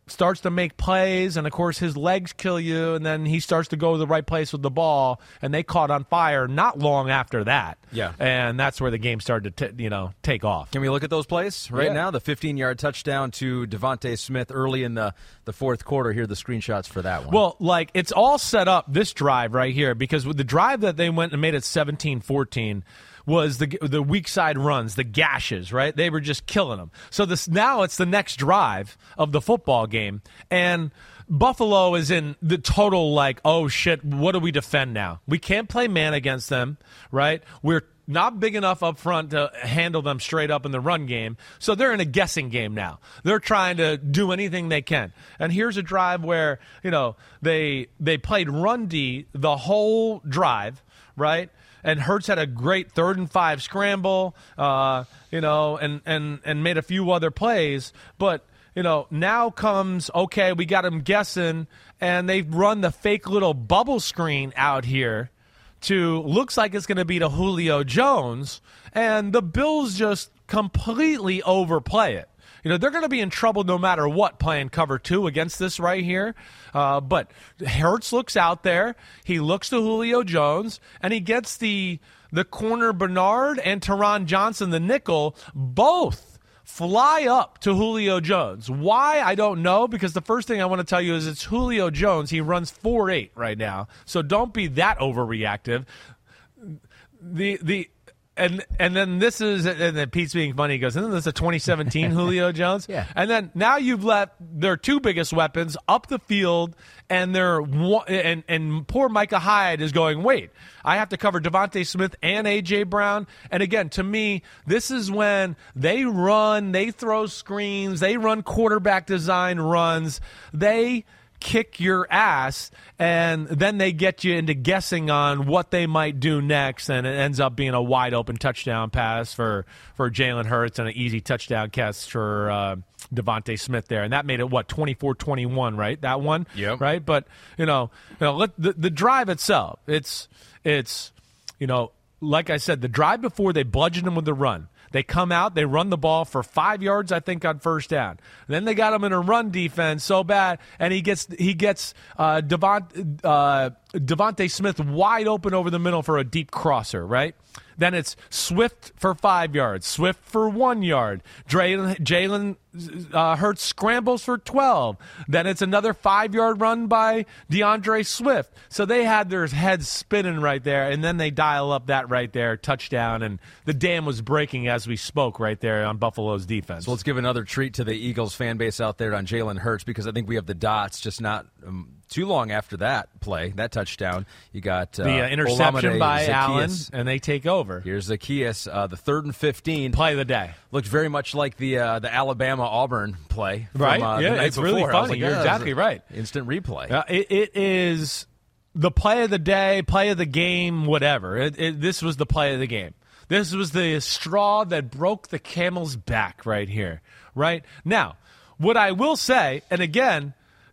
starts to make plays, and of course his legs kill you, and then he starts to go to the right place with the ball, and they caught on fire not long after that.
Yeah.
And that's where the game started to take off.
Can we look at those plays right now? The 15-yard touchdown to Devontae Smith early in the fourth quarter. Here are the screenshots for that one.
Well, it's all set up, this drive right here, because with the drive that they went and made it 17-14 was the weak side runs, the gashes, right? They were just killing them. So now it's the next drive of the football game, and Buffalo is in the total oh shit, what do we defend now? We can't play man against them, right? We're not big enough up front to handle them straight up in the run game, so they're in a guessing game now. They're trying to do anything they can. And here's a drive where, they played run D the whole drive, right? And Hurts had a great 3rd and 5 scramble, and made a few other plays. But, now comes, okay, we got him guessing, and they've run the fake little bubble screen out here looks like it's going to be to Julio Jones, and the Bills just completely overplay it. They're going to be in trouble no matter what playing cover 2 against this right here. But Hurts looks out there. He looks to Julio Jones, and he gets the corner Bernard and Teron Johnson, the nickel, both fly up to Julio Jones. Why? I don't know, because the first thing I want to tell you is it's Julio Jones. He runs 4.8 right now, so don't be that overreactive. And then this is, and then Pete's being funny. He goes, isn't this a 2017 Julio Jones?
Yeah.
And then now you've let their 2 biggest weapons up the field, and and poor Micah Hyde is going, wait, I have to cover Devontae Smith and A.J. Brown. And again, to me, this is when they run, they throw screens, they run quarterback design runs, they kick your ass, and then they get you into guessing on what they might do next, and it ends up being a wide open touchdown pass for Jalen Hurts and an easy touchdown catch for Devontae Smith there, and that made it 24-21, right? That one,
yep.
Right? But the drive itself, it's like I said, the drive before they bludgeoned him with the run. They come out, they run the ball for 5 yards, I think, on first down. And then they got him in a run defense so bad, and he gets Devontae Smith wide open over the middle for a deep crosser, right? Then it's Swift for 5 yards, Swift for 1 yard. Jalen Hurts scrambles for 12. Then it's another 5-yard run by DeAndre Swift. So they had their heads spinning right there, and then they dial up that right there, touchdown, and the dam was breaking as we spoke right there on Buffalo's defense.
So let's give another treat to the Eagles fan base out there on Jalen Hurts, because I think we have the dots, just not too long after that play, that touchdown. You got
the interception
Olamide
by
Zaccheaus.
Allen, and they take over.
Here's Zaccheaus, the 3rd and 15.
Play of the day.
Looked very much like the Alabama-Auburn play.
Right,
from,
yeah,
the night
it's
before.
really
I was
funny.
like,
You're exactly right.
Instant replay.
It is the play of the day, play of the game, whatever. This was the play of the game. This was the straw that broke the camel's back right here, right? Now, what I will say, and again,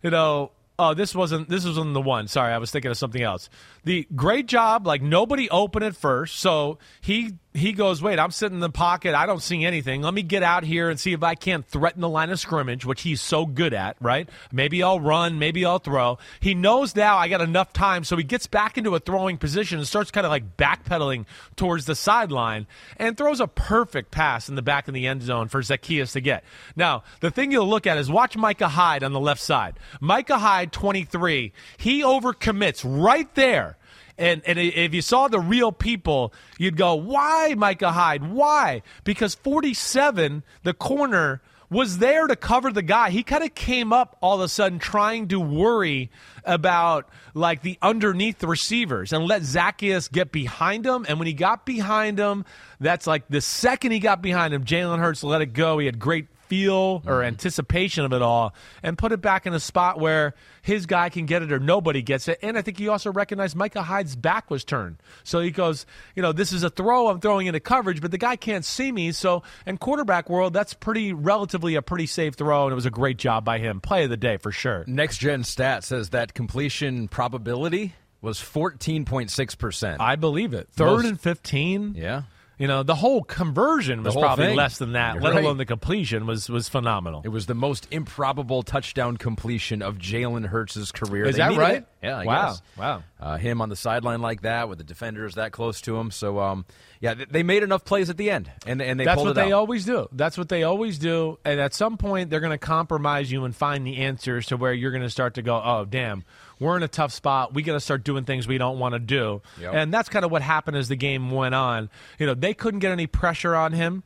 this wasn't the one. Sorry, I was thinking of something else. The great job, nobody opened at first, so he goes, wait, I'm sitting in the pocket, I don't see anything. Let me get out here and see if I can't threaten the line of scrimmage, which he's so good at, right? Maybe I'll run, maybe I'll throw. He knows now I got enough time, so he gets back into a throwing position and starts kind of backpedaling towards the sideline and throws a perfect pass in the back of the end zone for Zaccheaus to get. Now, the thing you'll look at is watch Micah Hyde on the left side. Micah Hyde, 23, he overcommits right there. And if you saw the real people, you'd go, why, Micah Hyde? Why? Because 47, the corner, was there to cover the guy. He kind of came up all of a sudden trying to worry about the underneath the receivers and let Zaccheaus get behind him. And when he got behind him, that's the second he got behind him, Jalen Hurts let it go. He had great feel or anticipation of it all and put it back in a spot where his guy can get it or nobody gets it. And I think he also recognized Micah Hyde's back was turned. So he goes, this is a throw, I'm throwing into coverage, but the guy can't see me. So in quarterback world, that's relatively a pretty safe throw, and it was a great job by him. Play of the day for sure.
Next Gen Stat says that completion probability was 14.6%.
I believe it. 3rd and 15.
Yeah.
The whole conversion was probably less than that, let alone the completion was phenomenal.
It was the most improbable touchdown completion of Jalen Hurts' career.
Is that right?
Yeah, I
guess.
Wow. Him on the sideline like that with the defenders that close to him. So, they made enough plays at the end, and they pulled it out.
That's what they always do. That's what they always do. And at some point, they're going to compromise you and find the answers to where you're going to start to go, oh, damn, we're in a tough spot. We got to start doing things we don't want to do. Yep. And that's kind of what happened as the game went on. They couldn't get any pressure on him.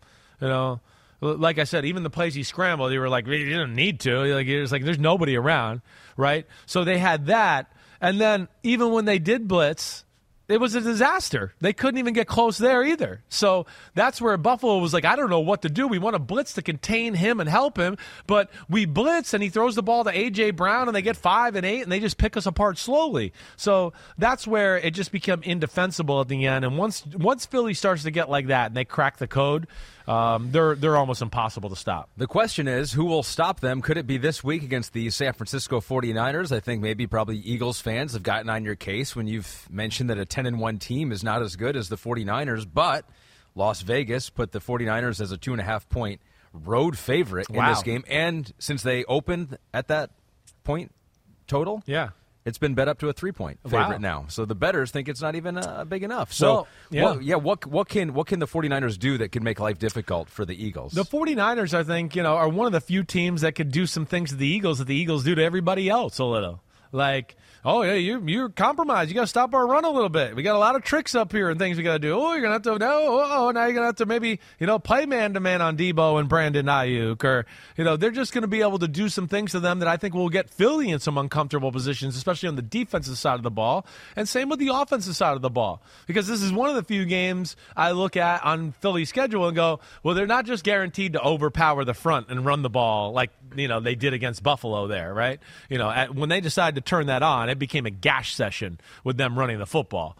Like I said, even the plays he scrambled, they were like, you didn't need to. It was like there's nobody around, right? So they had that. And then even when they did blitz, it was a disaster. They couldn't even get close there either. So that's where Buffalo was like, I don't know what to do. We want to blitz to contain him and help him, but we blitz and he throws the ball to A.J. Brown and they get 5 and 8 and they just pick us apart slowly. So that's where it just became indefensible at the end. And once Philly starts to get like that and they crack the code, they're almost impossible to stop.
The question is, who will stop them? Could it be this week against the San Francisco 49ers? I think probably Eagles fans have gotten on your case when you've mentioned that a 10-1 team is not as good as the 49ers, but Las Vegas put the 49ers as a 2.5-point road favorite in this game. And since they opened at that point total, it's been bet up to a 3-point favorite now. So the bettors think it's not even big enough. So, what can the 49ers do that could make life difficult for the Eagles?
The 49ers, I think, are one of the few teams that could do some things to the Eagles that the Eagles do to everybody else a little. Like, oh, yeah, you're compromised. You got to stop our run a little bit. We got a lot of tricks up here and things we got to do. Oh, you're going to have to, now you're going to have to maybe, play man-to-man on Debo and Brandon Ayuk. Or, they're just going to be able to do some things to them that I think will get Philly in some uncomfortable positions, especially on the defensive side of the ball. And same with the offensive side of the ball. Because this is one of the few games I look at on Philly's schedule and go, well, they're not just guaranteed to overpower the front and run the ball like, they did against Buffalo there, right? When they decided to turn that on, it became a gash session with them running the football.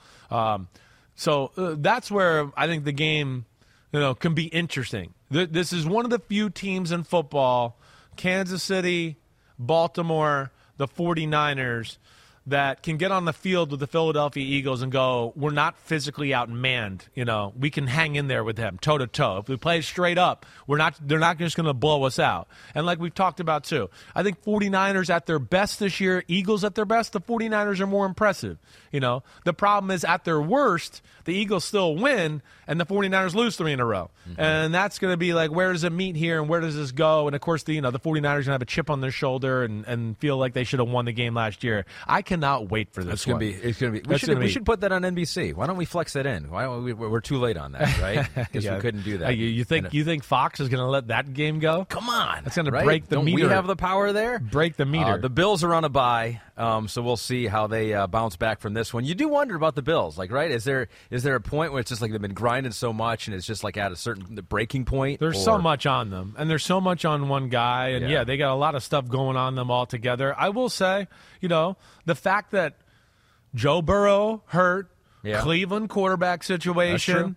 So that's where I think the game, can be interesting. This is one of the few teams in football, Kansas City, Baltimore, the 49ers, that can get on the field with the Philadelphia Eagles and go, we're not physically outmanned. We can hang in there with them toe-to-toe. If we play straight up, they're not just going to blow us out. And like we've talked about too, I think 49ers at their best this year, Eagles at their best, the 49ers are more impressive. The problem is at their worst, the Eagles still win and the 49ers lose 3 in a row. Mm-hmm. And that's going to be like, where does it meet here and where does this go? And of course, the 49ers are going to have a chip on their shoulder and feel like they should have won the game last year. I cannot wait for this.
It's going to be. We should put that on NBC. Why don't we flex that in? Why don't we're too late on that, right? Because we couldn't do that.
You think Fox is going to let that game go?
Come on,
it's going to break the meter.
We have the power there.
Break the meter.
The Bills are on a bye, so we'll see how they bounce back from this one. You do wonder about the Bills, right? Is there a point where it's just like they've been grinding so much and it's just like at a certain breaking point?
There's so much on them, and there's so much on one guy, and they got a lot of stuff going on them all together. I will say, the fact that Joe Burrow hurt, Cleveland quarterback situation,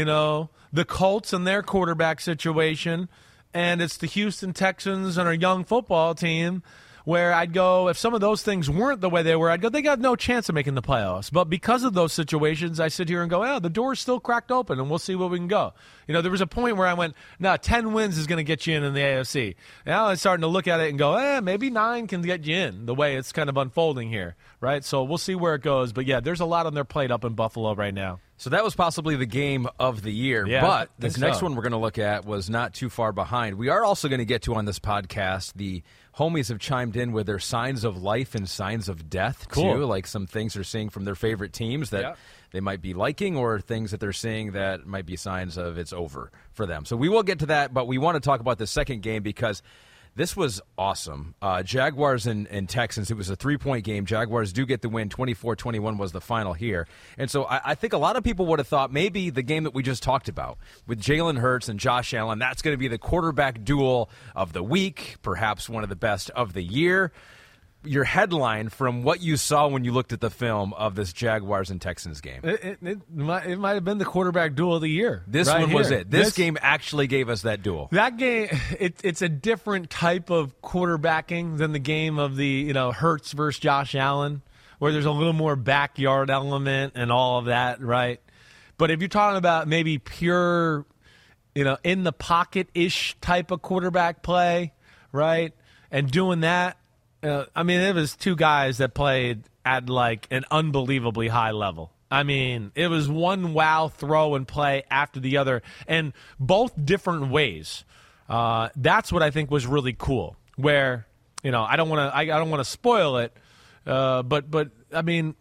the Colts and their quarterback situation, and it's the Houston Texans and our young football team where I'd go, if some of those things weren't the way they were, I'd go, they got no chance of making the playoffs. But because of those situations, I sit here and go, the door's still cracked open, and we'll see where we can go. There was a point where I went, 10 wins is going to get you in the AFC. Now I'm starting to look at it and go, maybe 9 can get you in, the way it's kind of unfolding here, right? So we'll see where it goes. But, there's a lot on their plate up in Buffalo right now.
So that was possibly the game of the year. But this next one we're going to look at was not too far behind. We are also going to get to on this podcast, the homies have chimed in with their signs of life and signs of death, too. Like some things they're seeing from their favorite teams that they might be liking, or things that they're seeing that might be signs of it's over for them. So we will get to that, but we want to talk about the second game because this was awesome. Jaguars and Texans, it was a 3-point game. Jaguars do get the win. 24-21 was the final here. And so I think a lot of people would have thought maybe the game that we just talked about with Jalen Hurts and Josh Allen, that's going to be the quarterback duel of the week, perhaps one of the best of the year. Your headline from what you saw when you looked at the film of this Jaguars and Texans game.
It might have been the quarterback duel of the year.
This one was it. This game actually gave us that duel.
That game, it's a different type of quarterbacking than the game of the Hurts versus Josh Allen, where there's a little more backyard element and all of that, right? But if you're talking about maybe pure, in the pocket-ish type of quarterback play, right, and doing that, it was two guys that played at like an unbelievably high level. I mean, it was one wow throw and play after the other, and both different ways. That's what I think was really cool. Where I don't want to spoil it, but I mean.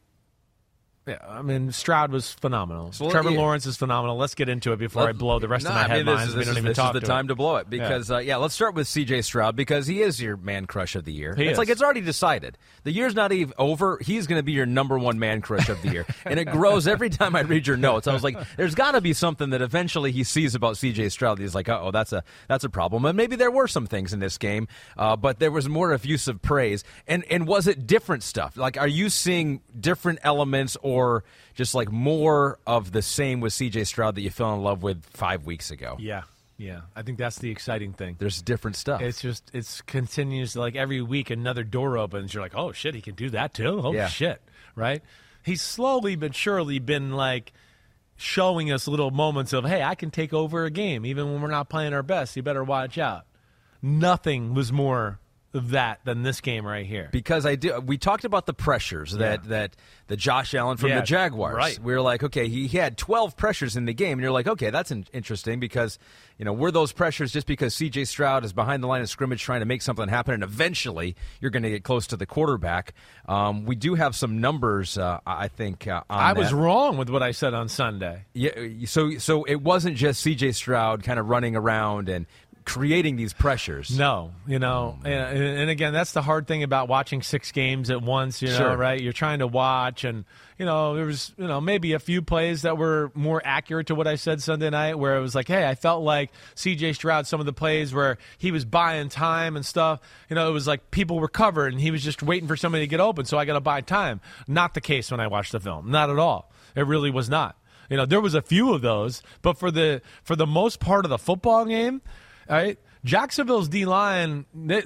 Yeah, Stroud was phenomenal. So Trevor Lawrence is phenomenal. Let's get into it before I blow the rest of my headlines.
This is the time to blow it because, let's start with C.J. Stroud because he is your man crush of the year. It's already decided. The year's not even over. He's going to be your number one man crush of the year. And it grows every time I read your notes. I was like, there's got to be something that eventually he sees about C.J. Stroud. He's like, that's a problem. And maybe there were some things in this game, but there was more effusive praise. And was it different stuff? Like, are you seeing different elements or just like more of the same with C.J. Stroud that you fell in love with 5 weeks ago?
Yeah. I think that's the exciting thing.
There's different stuff.
It's continues, like every week another door opens. You're like, oh, shit, he can do that too? Oh, shit, right? He's slowly but surely been like showing us little moments of, hey, I can take over a game even when we're not playing our best. You better watch out. Nothing was more of that than this game right here.
Because we talked about the pressures that the Josh Allen from the Jaguars.
Right.
We were like, okay, he had 12 pressures in the game, and you're like, okay, that's interesting because were those pressures just because C.J. Stroud is behind the line of scrimmage trying to make something happen, and eventually you're going to get close to the quarterback. We do have some numbers, I think. I
was wrong with what I said on Sunday.
Yeah, so it wasn't just C.J. Stroud kind of running around and creating these pressures.
No, and again, that's the hard thing about watching 6 games at once,
Sure.
right? You're trying to watch, and, there was, maybe a few plays that were more accurate to what I said Sunday night, where it was like, hey, I felt like C.J. Stroud, some of the plays where he was buying time and stuff, it was like people were covered, and he was just waiting for somebody to get open, so I got to buy time. Not the case when I watched the film. Not at all. It really was not. There was a few of those, but for the most part of the football game, all right, Jacksonville's D-line,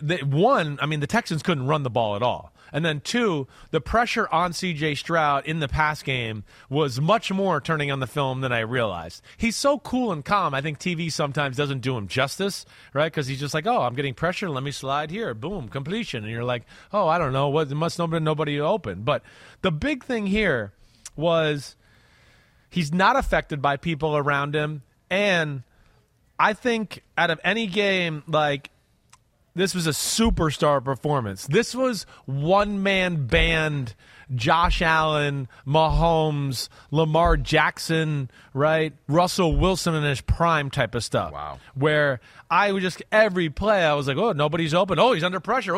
the Texans couldn't run the ball at all. And then 2, the pressure on C.J. Stroud in the pass game was much more turning on the film than I realized. He's so cool and calm. I think TV sometimes doesn't do him justice, right? Because he's just like, oh, I'm getting pressure. Let me slide here. Boom, completion. And you're like, oh, I don't know. It must have been nobody open. But the big thing here was he's not affected by people around him. And I think out of any game, like, this was a superstar performance. This was one-man band, Josh Allen, Mahomes, Lamar Jackson, right? Russell Wilson in his prime type of stuff.
Wow.
Where I would just, every play, I was like, oh, nobody's open. Oh, he's under pressure.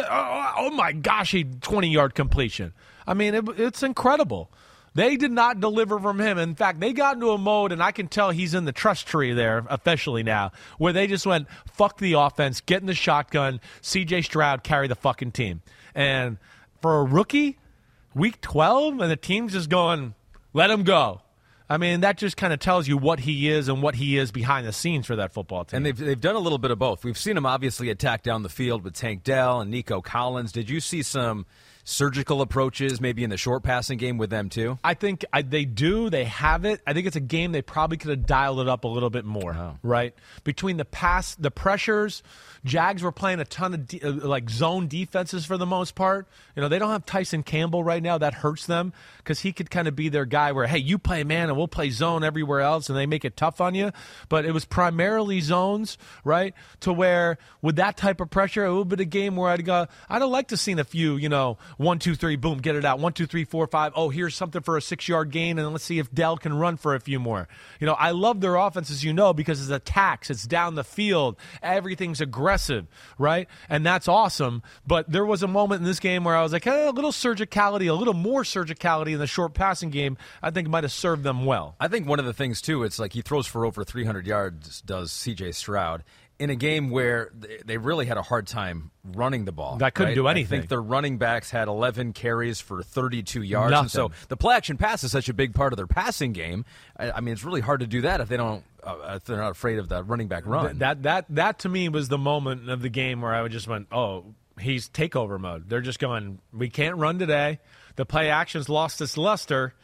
Oh my gosh, 20-yard completion. It's incredible. They did not deliver from him. In fact, they got into a mode, and I can tell he's in the trust tree there officially now, where they just went, fuck the offense, get in the shotgun, C.J. Stroud, carry the fucking team. And for a rookie, week 12, and the team's just going, let him go. That just kind of tells you what he is and what he is behind the scenes for that football team.
And they've done a little bit of both. We've seen him obviously attack down the field with Tank Dell and Nico Collins. Did you see some surgical approaches maybe in the short passing game with them too?
I think they do. They have it. I think it's a game they probably could have dialed it up a little bit more, right? Between the pressures, Jags were playing a ton of zone defenses for the most part. They don't have Tyson Campbell right now. That hurts them because he could kind of be their guy where, hey, you play man and we'll play zone everywhere else, and they make it tough on you. But it was primarily zones, right, to where with that type of pressure, it would be a game where I'd have liked to seen a few, 1, 2, 3, boom, get it out. 1, 2, 3, 4, 5. Oh, here's something for a 6-yard gain, and let's see if Dell can run for a few more. I love their offense, as because it's attacks. It's down the field. Everything's aggressive, right? And that's awesome. But there was a moment in this game where I was like, a little surgicality, a little more surgicality in the short passing game, I think might have served them well.
I think one of the things, too, it's like he throws for over 300 yards, does C.J. Stroud, in a game where they really had a hard time running the ball.
That couldn't do anything.
I think their running backs had 11 carries for 32 yards.
Nothing.
And so the play-action pass is such a big part of their passing game. It's really hard to do that if they're not afraid of the running back run.
That to me was the moment of the game where I just went, oh, he's takeover mode. They're just going, we can't run today. The play action's lost its luster.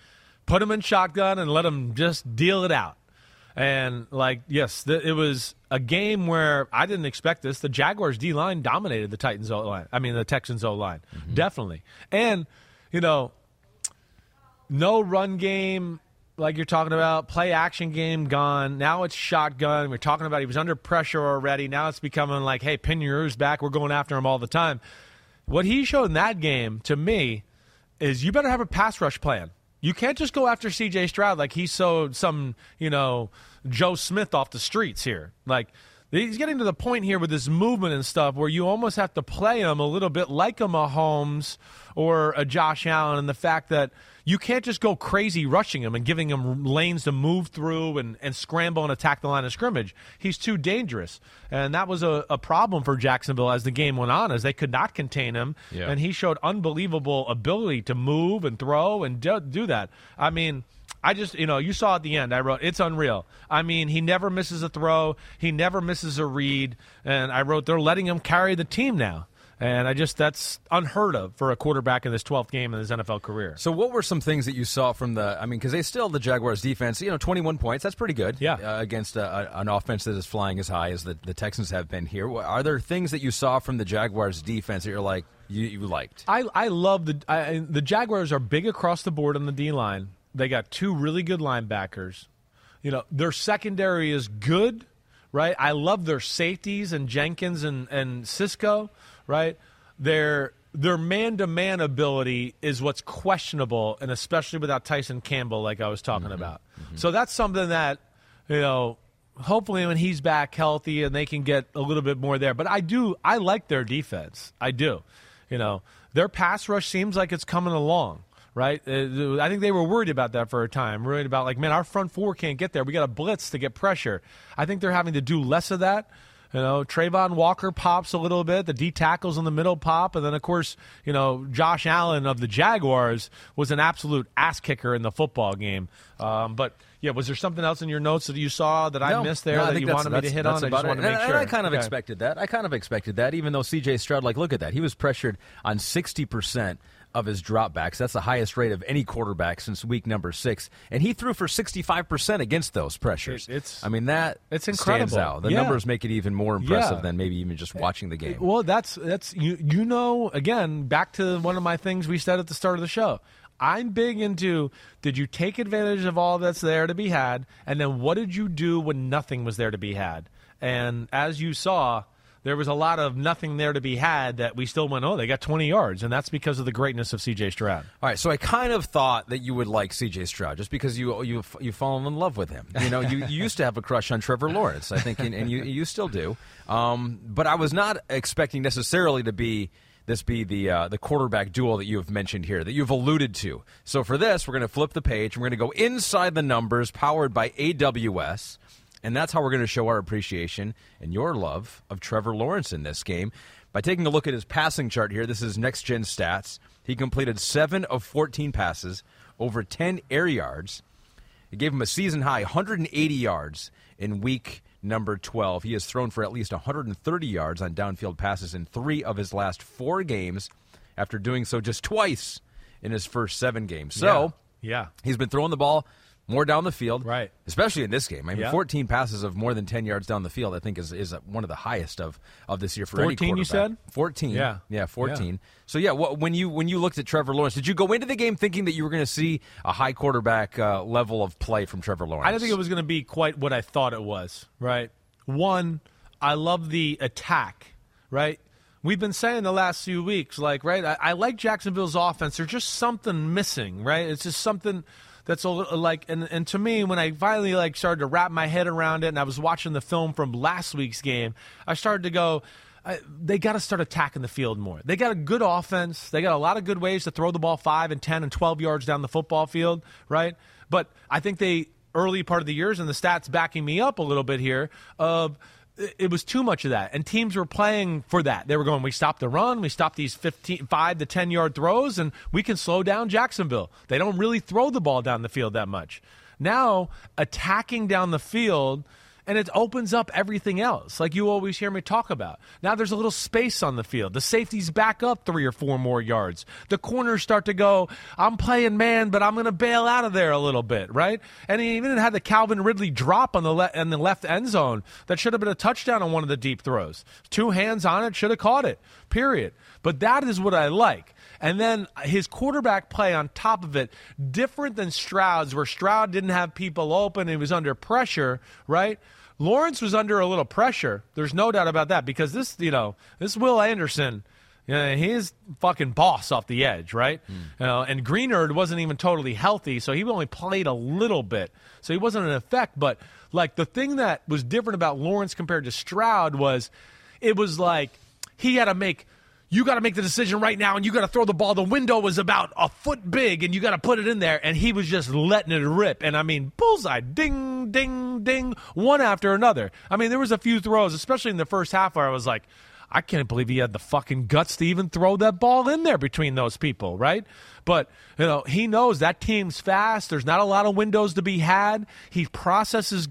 put him in shotgun and let him just deal it out. And, yes, it was a game where I didn't expect this. The Jaguars' D-line dominated the Texans' O-line. Mm-hmm. Definitely. And, no run game like you're talking about, play-action game gone. Now it's shotgun. We're talking about he was under pressure already. Now it's becoming like, hey, pin your ears back. We're going after him all the time. What he showed in that game, to me, is you better have a pass rush plan. You can't just go after C.J. Stroud like he's some Joe Smith off the streets here. Like, he's getting to the point here with this movement and stuff where you almost have to play him a little bit like a Mahomes or a Josh Allen, and the fact that you can't just go crazy rushing him and giving him lanes to move through and scramble and attack the line of scrimmage. He's too dangerous. And that was a problem for Jacksonville as the game went on, as they could not contain him. Yeah. And he showed unbelievable ability to move and throw and do that. I mean, I just, you saw at the end, I wrote, it's unreal. I mean, he never misses a throw. He never misses a read. And I wrote, they're letting him carry the team now. And that's unheard of for a quarterback in this 12th game in his NFL career.
So what were some things that you saw from because the Jaguars defense, 21 points, that's pretty good.
Yeah.
Against an offense that is flying as high as the Texans have been here. Are there things that you saw from the Jaguars defense that you're like, you liked?
I love the Jaguars are big across the board on the D-line. They got two really good linebackers. Their secondary is good, right? I love their safeties and Jenkins and Cisco. Right, their man-to-man ability is what's questionable, and especially without Tyson Campbell, like I was talking about. Mm-hmm. So that's something that hopefully when he's back healthy and they can get a little bit more there. But I like their defense. I do. Their pass rush seems like it's coming along. Right, I think they were worried about that for a time. Worried about our front four can't get there. We got to blitz to get pressure. I think they're having to do less of that. Trayvon Walker pops a little bit. The D tackles in the middle pop. And then, of course, Josh Allen of the Jaguars was an absolute ass kicker in the football game. But, was there something else in your notes that you saw that I missed there that you wanted me to hit on? I just wanted to make sure.
I kind of expected that. Even though C.J. Stroud, look at that. He was pressured on 60% of his dropbacks. That's the highest rate of any quarterback since week number 6. And he threw for 65% against those pressures.
It's
incredible. Stands out. The numbers make it even more impressive than maybe even just watching the game.
Well, that's again, back to one of my things we said at the start of the show. I'm big into, did you take advantage of all that's there to be had, and then what did you do when nothing was there to be had? And as you saw, there was a lot of nothing there to be had that we still went, they got 20 yards, and that's because of the greatness of C.J. Stroud.
All right, so I kind of thought that you would like C.J. Stroud just because you've fallen in love with him. You used to have a crush on Trevor Lawrence, I think, and you still do. But I was not expecting necessarily to be the quarterback duel that you have mentioned here, that you've alluded to. So for this, we're going to flip the page, and we're going to go inside the numbers, powered by AWS. And that's how we're going to show our appreciation and your love of Trevor Lawrence in this game. By taking a look at his passing chart here, this is Next Gen Stats. He completed 7 of 14 passes, over 10 air yards. It gave him a season-high 180 yards in week number 12. He has thrown for at least 130 yards on downfield passes in 3 of his last 4 games, after doing so just twice in his first 7 games. So he's been throwing the ball more down the field,
right?
Especially in this game. 14 passes of more than 10 yards down the field, I think, is one of the highest of this year for any quarterback.
14, you said?
14.
Yeah,
14. Yeah. So, when you looked at Trevor Lawrence, did you go into the game thinking that you were going to see a high quarterback level of play from Trevor Lawrence?
I didn't think it was going to be quite what I thought it was, right? One, I love the attack, right? We've been saying the last few weeks, I like Jacksonville's offense. There's just something missing, right? It's just something that's a little and to me, when I finally started to wrap my head around it, and I was watching the film from last week's game, I started to go, they got to start attacking the field more. They got a good offense. They got a lot of good ways to throw the ball 5 and 10 and 12 yards down the football field, right? But I think early part of the years, and the stats backing me up a little bit here, it was too much of that, and teams were playing for that. They were going, we stop the run, we stop these 5 to 10 yard throws, and we can slow down Jacksonville. They don't really throw the ball down the field that much. Now, attacking down the field and it opens up everything else, like you always hear me talk about. Now there's a little space on the field. The safeties back up 3 or 4 more yards. The corners start to go, I'm playing man, but I'm going to bail out of there a little bit, right? And he even had the Calvin Ridley drop on the left end zone that should have been a touchdown on one of the deep throws. 2 hands on it, should have caught it, period. But that is what I like. And then his quarterback play on top of it, different than Stroud's, where Stroud didn't have people open. He was under pressure, right? Lawrence was under a little pressure. There's no doubt about that, because this Will Anderson, he's fucking boss off the edge, right? And Greenard wasn't even totally healthy, so he only played a little bit. So he wasn't an effect. But, like, the thing that was different about Lawrence compared to Stroud was it was like he had to make – you got to make the decision right now, and you got to throw the ball. The window was about a foot big, and you got to put it in there. And he was just letting it rip. And, I mean, bullseye, ding, ding, ding, one after another. I mean, there was a few throws, especially in the first half, where I was like, I can't believe he had the fucking guts to even throw that ball in there between those people, right? But, he knows that team's fast. There's not a lot of windows to be had. He processes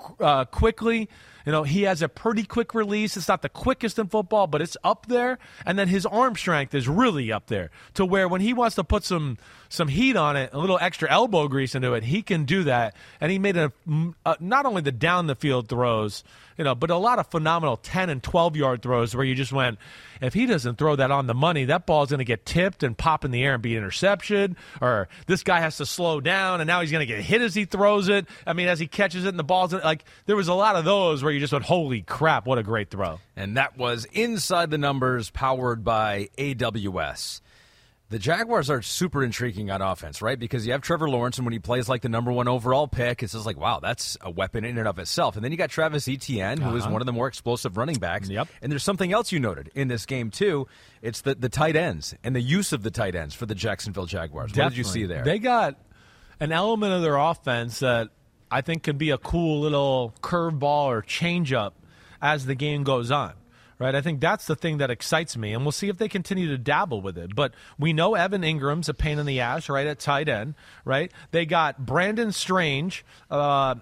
quickly. He has a pretty quick release. It's not the quickest in football, but it's up there. And then his arm strength is really up there, to where when he wants to put some heat on it, a little extra elbow grease into it, he can do that. And he made not only the down the field throws, but a lot of phenomenal 10 and 12-yard throws where you just went, if he doesn't throw that on the money, that ball's going to get tipped and pop in the air and be interception, or this guy has to slow down, and now he's going to get hit as he throws it. I mean, as he catches it and the ball's like, there was a lot of those where you just went, holy crap, what a great throw.
And that was Inside the Numbers, powered by AWS. The Jaguars are super intriguing on offense, right? Because you have Trevor Lawrence, and when he plays like the number 1 overall pick, it's just like, wow, that's a weapon in and of itself. And then you got Travis Etienne, who is one of the more explosive running backs.
Yep.
And there's something else you noted in this game, too. It's the tight ends and the use of the tight ends for the Jacksonville Jaguars.
Definitely.
What did you see there?
They got an element of their offense that I think could be a cool little curveball or changeup as the game goes on. Right, I think that's the thing that excites me, and we'll see if they continue to dabble with it. But we know Evan Ingram's a pain in the ass, right, at tight end, right? They got Brandon Strange, the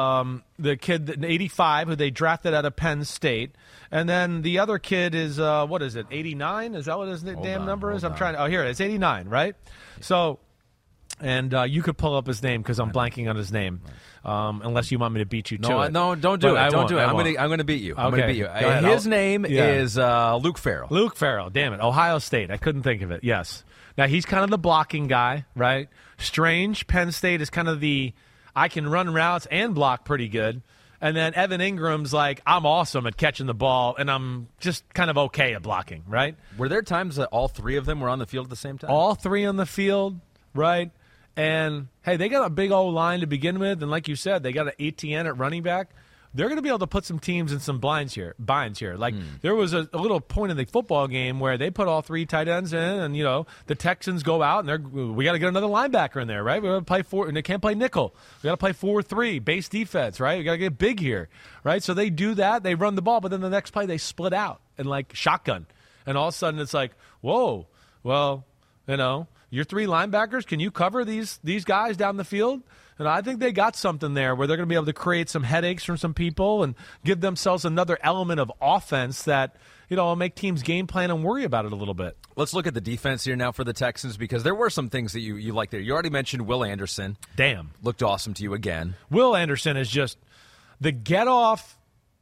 kid, 85, who they drafted out of Penn State. And then the other kid is, 89? Is that what his number is? Here it is, 89, right? Yeah. So, and you could pull up his name because I'm blanking on his name. Unless you want me to beat you to it.
No, don't do it. Don't do it. I'm going to beat you. I'm going to beat you. His name is Luke Farrell.
Luke Farrell. Damn it. Ohio State. I couldn't think of it. Yes. Now, he's kind of the blocking guy, right? Strange. Penn State is kind of I can run routes and block pretty good. And then Evan Ingram's like, I'm awesome at catching the ball, and I'm just kind of okay at blocking, right?
Were there times that all 3 of them were on the field at the same time?
All 3 on the field, right? And, hey, they got a big old line to begin with, and like you said, they got an ATN at running back. They're going to be able to put some teams in some binds here. Like, there was a little point in the football game where they put all 3 tight ends in, and, the Texans go out, and we got to get another linebacker in there, right? We got to play 4, and they can't play nickel. We got to play 4-3, base defense, right? We got to get big here, right? So they do that. They run the ball, but then the next play they split out and, like, shotgun. And all of a sudden it's like, whoa, well, your 3 linebackers, can you cover these guys down the field? And I think they got something there where they're going to be able to create some headaches from some people and give themselves another element of offense that, will make teams game plan and worry about it a little bit.
Let's look at the defense here now for the Texans, because there were some things that you liked there. You already mentioned Will Anderson.
Damn.
Looked awesome to you again.
Will Anderson is just the get-off,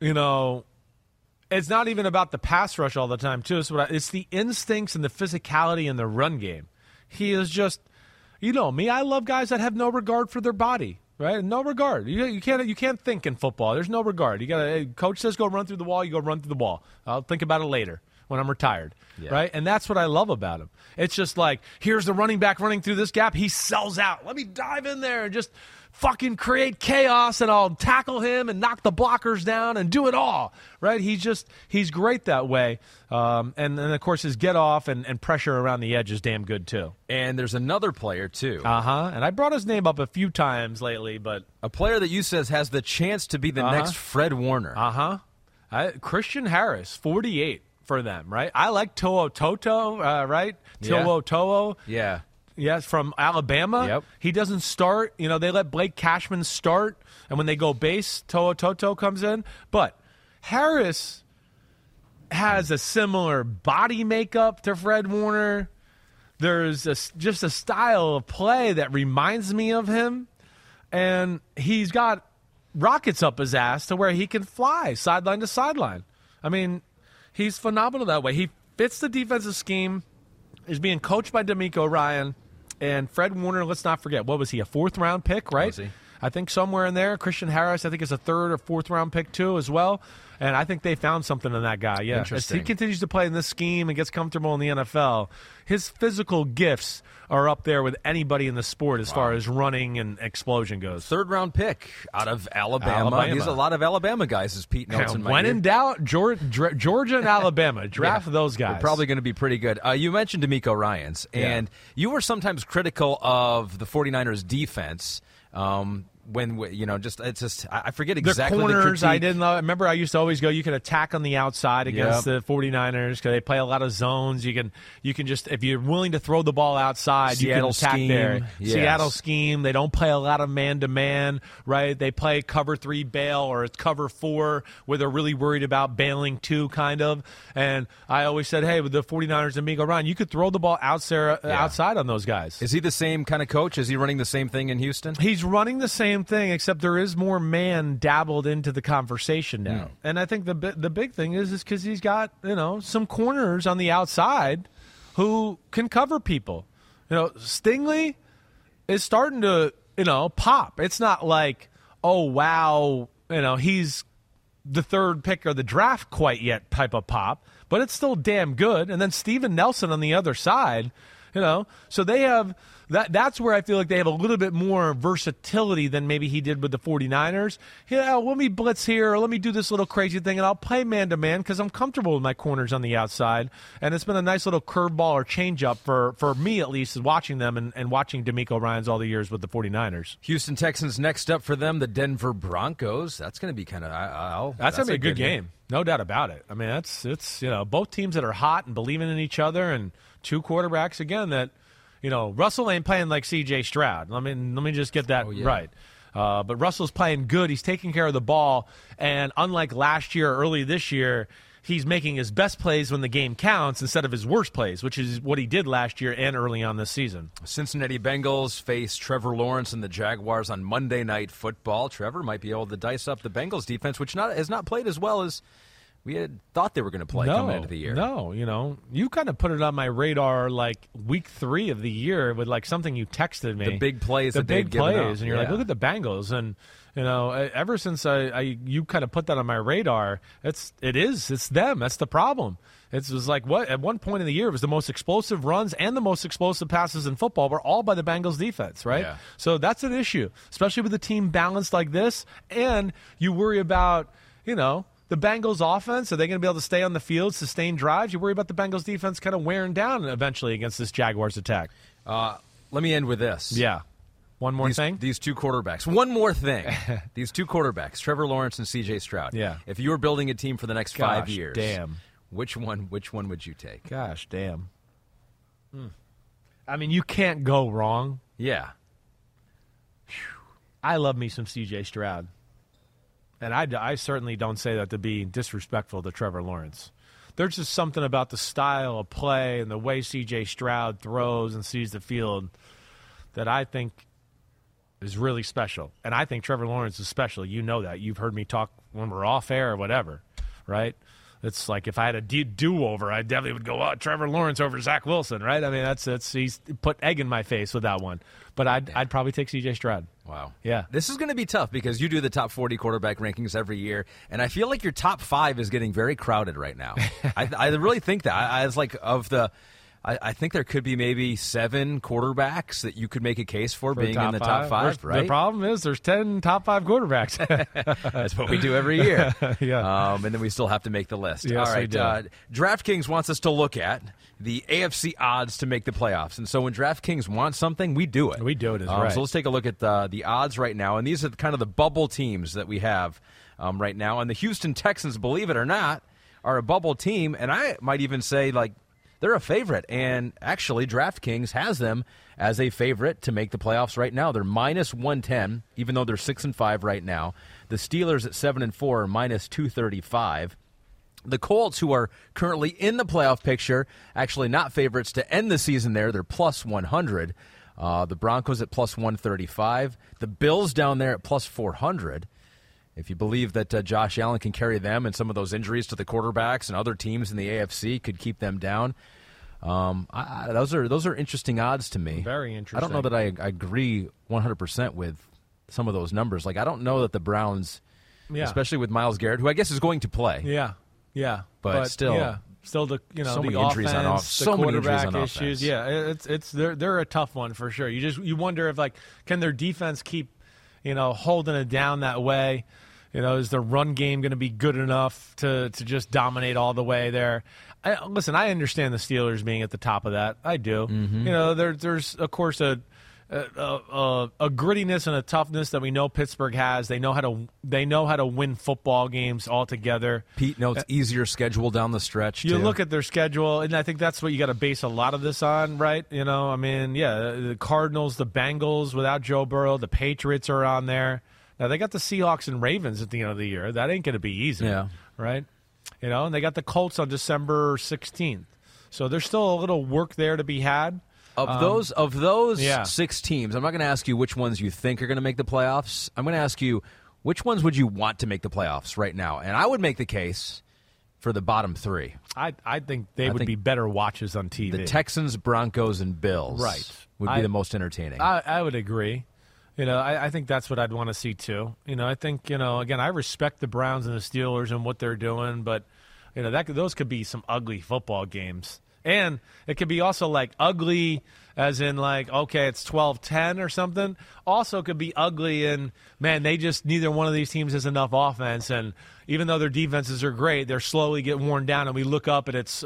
it's not even about the pass rush all the time, too. It's the instincts and the physicality in the run game. He is just, me. I love guys that have no regard for their body, right? No regard. You can't think in football. There's no regard. Coach says go run through the wall. You go run through the wall. I'll think about it later when I'm retired, right? And that's what I love about him. It's just like, here's the running back running through this gap. He sells out. Let me dive in there and just fucking create chaos, and I'll tackle him and knock the blockers down and do it all, right? He's great that way. And then, of course, his get off and pressure around the edge is damn good, too.
And there's another player, too.
And I brought his name up a few times lately, but
a player that you says has the chance to be the next Fred Warner.
Christian Harris, 48 for them, right? I like To'o Toto, right?
Yeah.
To'o.
Yeah.
Yes, from Alabama.
Yep.
He doesn't start. You know, they let Blake Cashman start, and when they go base, Toa Toto comes in. But Harris has a similar body makeup to Fred Warner. There's just a style of play that reminds me of him, and he's got rockets up his ass to where he can fly sideline to sideline. I mean, he's phenomenal that way. He fits the defensive scheme. He's being coached by D'Amico Ryan, and Fred Warner, let's not forget, what was he, a 4th-round pick, right?
Was he?
I think somewhere in there. Christian Harris, I think, is a 3rd or 4th-round pick, too, as well. And I think they found something in that guy, yeah. As he continues to play in this scheme and gets comfortable in the NFL, his physical gifts are up there with anybody in the sport as far as running and explosion goes.
3rd-round pick out of Alabama. There's a lot of Alabama guys, as Pete notes in my
When
ear.
in doubt, Georgia and Alabama, draft those guys.
They're probably going to be pretty good. You mentioned D'Amico Ryans, and you were sometimes critical of the 49ers' defense. I forget exactly
the corners.
the
I didn't know. Remember, I used to always go, you can attack on the outside against the 49ers because they play a lot of zones. You can just, if you're willing to throw the ball outside,
Seattle
you can attack
scheme.
there.
Yes.
Seattle scheme. They don't play a lot of man-to-man, right? They play cover 3 bail or it's cover 4 where they're really worried about bailing 2 kind of. And I always said, hey, with the 49ers and D'Amico Ryan, you could throw the ball outside on those guys.
Is he the same kind of coach? Is he running the same thing in Houston?
He's running the same thing, except there is more man dabbled into the conversation now. And I think the big thing is because he's got, some corners on the outside who can cover people. Stingley is starting to, pop. It's not like, oh, wow, he's the 3rd pick of the draft quite yet type of pop, but it's still damn good. And then Steven Nelson on the other side, so they have that's where I feel like they have a little bit more versatility than maybe he did with the 49ers. Let me blitz here, or let me do this little crazy thing, and I'll play man-to-man because I'm comfortable with my corners on the outside. And it's been a nice little curveball or change-up for me, at least, watching them and watching D'Amico Ryans all the years with the 49ers.
Houston Texans next up for them, the Denver Broncos. That's going to be kind of
that's going to be a good game. No doubt about it. I mean, it's both teams that are hot and believing in each other, and 2 quarterbacks, again, that Russell ain't playing like C.J. Stroud. Let me just get that right. But Russell's playing good. He's taking care of the ball. And unlike last year or early this year, he's making his best plays when the game counts instead of his worst plays, which is what he did last year and early on this season.
Cincinnati Bengals face Trevor Lawrence and the Jaguars on Monday Night Football. Trevor might be able to dice up the Bengals defense, which has not played as well as we had thought they were going to play coming into the year.
No, you kind of put it on my radar like week 3 of the year with like something you texted me.
The big plays
the
that
big
they'd given up.
And you're like, look at the Bengals. And, ever since you kind of put that on my radar, it's them. That's the problem. It was like at one point in the year, it was the most explosive runs and the most explosive passes in football were all by the Bengals defense, right?
Yeah.
So that's an issue, especially with a team balanced like this. And you worry about, the Bengals offense, are they going to be able to stay on the field, sustain drives? You worry about the Bengals defense kind of wearing down eventually against this Jaguars attack.
Let me end with this.
Yeah. One more thing?
These 2 quarterbacks. One more thing. These 2 quarterbacks, Trevor Lawrence and C.J. Stroud.
Yeah.
If you were building a team for the next 5 years,
damn.
Which one would you take?
Gosh, damn. I mean, you can't go wrong.
Yeah.
I love me some C.J. Stroud. And I certainly don't say that to be disrespectful to Trevor Lawrence. There's just something about the style of play and the way C.J. Stroud throws and sees the field that I think is really special. And I think Trevor Lawrence is special. You know that. You've heard me talk when we're off air or whatever, right? It's like if I had a do-over, I definitely would go, Trevor Lawrence over Zach Wilson, right? I mean, he's put egg in my face with that one. But I'd probably take C.J. Stroud.
Wow.
Yeah.
This is going to be tough because you do the top 40 quarterback rankings every year, and I feel like your top 5 is getting very crowded right now. I really think that. I think there could be maybe 7 quarterbacks that you could make a case for being in the top 5, right?
The problem is there's 10 top 5 quarterbacks.
That's what we do every year.
Yeah.
And then we still have to make the list.
Yes,
all right.
we do.
DraftKings wants us to look at the AFC odds to make the playoffs. And so when DraftKings wants something, we do it.
We do it, right.
So let's take a look at the odds right now. And these are kind of the bubble teams that we have right now. And the Houston Texans, believe it or not, are a bubble team. And I might even say, like, they're a favorite. And actually, DraftKings has them as a favorite to make the playoffs right now. They're minus 110, even though they're 6-5 right now. The Steelers at 7-4 are minus 235. The Colts, who are currently in the playoff picture, actually not favorites to end the season there. They're plus 100. The Broncos at plus 135. The Bills down there at plus 400. If you believe that Josh Allen can carry them and some of those injuries to the quarterbacks and other teams in the AFC could keep them down, those are interesting odds to me.
Very interesting.
I don't know that I agree 100% with some of those numbers. Like, I don't know that the Browns, especially with Myles Garrett, who I guess is going to play.
Yeah.
But still.
Still, so
the
many
injuries
offense,
on
so many quarterback issues. Yeah, they're a tough one for sure. You wonder if, like, can their defense keep, holding it down that way? Is their run game going to be good enough to just dominate all the way there? Listen, I understand the Steelers being at the top of that. I do. Mm-hmm. There's of course a grittiness and a toughness that we know Pittsburgh has. They know how to win football games altogether.
Pete notes easier schedule down the stretch.
You look at their schedule, and I think that's what you got to base a lot of this on, right? The Cardinals, the Bengals without Joe Burrow, the Patriots are on there. Now they got the Seahawks and Ravens at the end of the year. That ain't going to be easy, right? And they got the Colts on December 16th. So there's still a little work there to be had.
Of those 6 teams, I'm not going to ask you which ones you think are going to make the playoffs. I'm going to ask you which ones would you want to make the playoffs right now? And I would make the case for the bottom 3.
I think they would be better watches on TV.
The Texans, Broncos, and Bills would be the most entertaining.
I would agree. I think that's what I'd want to see too. I think, again, I respect the Browns and the Steelers and what they're doing, but those could be some ugly football games. And it could be also like ugly as in like, okay, it's 12-10 or something. Also could be ugly and, man, neither one of these teams has enough offense. And even though their defenses are great, they're slowly getting worn down. And we look up and it's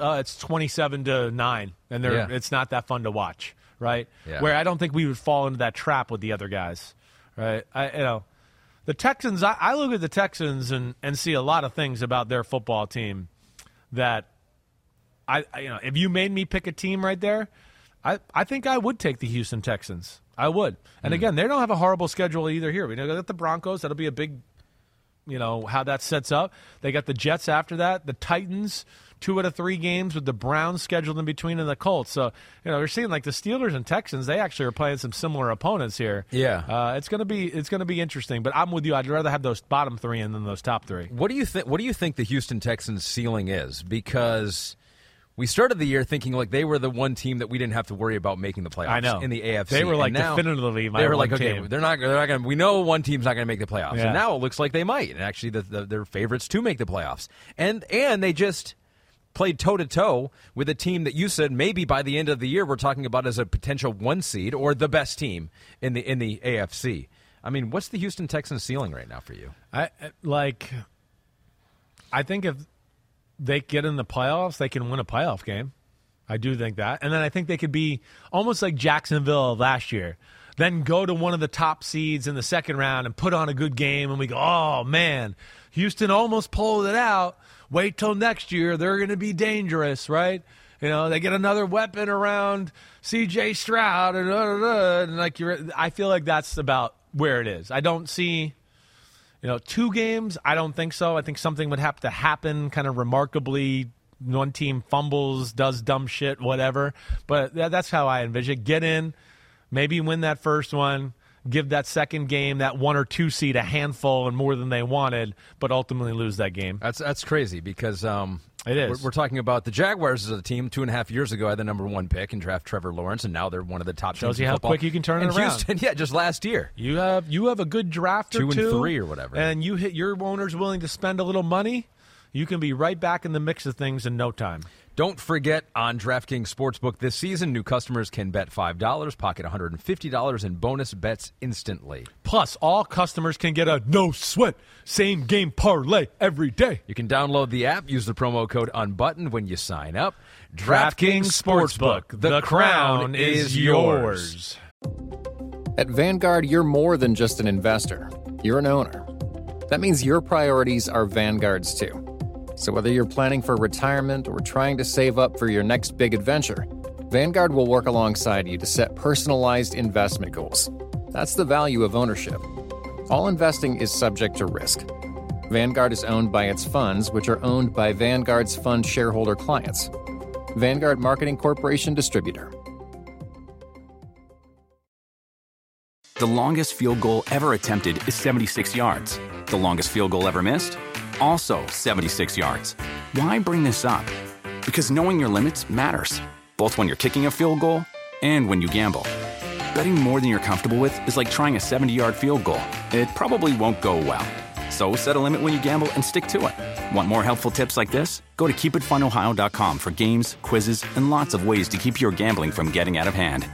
27-9. And it's not that fun to watch, right? Yeah. Where I don't think we would fall into that trap with the other guys, right? The Texans, I look at the Texans and see a lot of things about their football team that, if you made me pick a team right there, I think I would take the Houston Texans. I would. And again, they don't have a horrible schedule either here. We got the Broncos. That'll be a big, how that sets up. They got the Jets after that. The Titans, 2 out of 3 games with the Browns scheduled in between and the Colts. So, we're seeing like the Steelers and Texans, they actually are playing some similar opponents here.
Yeah.
It's going to be interesting, but I'm with you. I'd rather have those bottom 3 and then those top 3.
What do you think the Houston Texans ceiling is? Because we started the year thinking like they were the one team that we didn't have to worry about making the playoffs.
I know.
In the AFC.
They were like definitively my one team.
Okay, they're not going to. We know one team's not going to make the playoffs, and now it looks like they might. And actually, they're favorites to make the playoffs. And they just played toe-to-toe with a team that you said maybe by the end of the year we're talking about as a potential 1 seed or the best team in the AFC. I mean, what's the Houston Texans ceiling right now for you?
I think if they get in the playoffs, they can win a playoff game. I do think that. And then I think they could be almost like Jacksonville last year. Then go to one of the top seeds in the second round and put on a good game, and we go, oh, man, Houston almost pulled it out. Wait till next year. They're going to be dangerous, right? They get another weapon around C.J. Stroud. And I feel like that's about where it is. I don't see 2 games, I don't think so. I think something would have to happen kind of remarkably. One team fumbles, does dumb shit, whatever. But that's how I envision it. Get in, maybe win that first one, give that second game, that 1 or 2 seed, a handful and more than they wanted, but ultimately lose that game.
That's crazy because
it is.
We're talking about the Jaguars as a team 2.5 years ago had the number 1 pick and draft Trevor Lawrence, and now they're one of the top
Shows
teams
you
in
how
football.
quick you can turn it around.
Houston, just last year.
You have a good draft or
2 and
2,
3 or whatever,
and you hit your owner's willing to spend a little money. You can be right back in the mix of things in no time.
Don't forget, on DraftKings Sportsbook this season, new customers can bet $5, pocket $150 in bonus bets instantly.
Plus, all customers can get a no-sweat same-game parlay every day.
You can download the app, use the promo code UNBUTTON when you sign up. DraftKings Sportsbook, the crown is yours.
At Vanguard, you're more than just an investor. You're an owner. That means your priorities are Vanguard's too. So whether you're planning for retirement or trying to save up for your next big adventure, Vanguard will work alongside you to set personalized investment goals. That's the value of ownership. All investing is subject to risk. Vanguard is owned by its funds, which are owned by Vanguard's fund shareholder clients. Vanguard Marketing Corporation Distributor.
The longest field goal ever attempted is 76 yards. The longest field goal ever missed? Also 76 yards. Why bring this up? Because knowing your limits matters, both when you're kicking a field goal and when you gamble. Betting more than you're comfortable with is like trying a 70-yard field goal. It probably won't go well. So set a limit when you gamble and stick to it. Want more helpful tips like this? Go to keepitfunohio.com for games, quizzes, and lots of ways to keep your gambling from getting out of hand.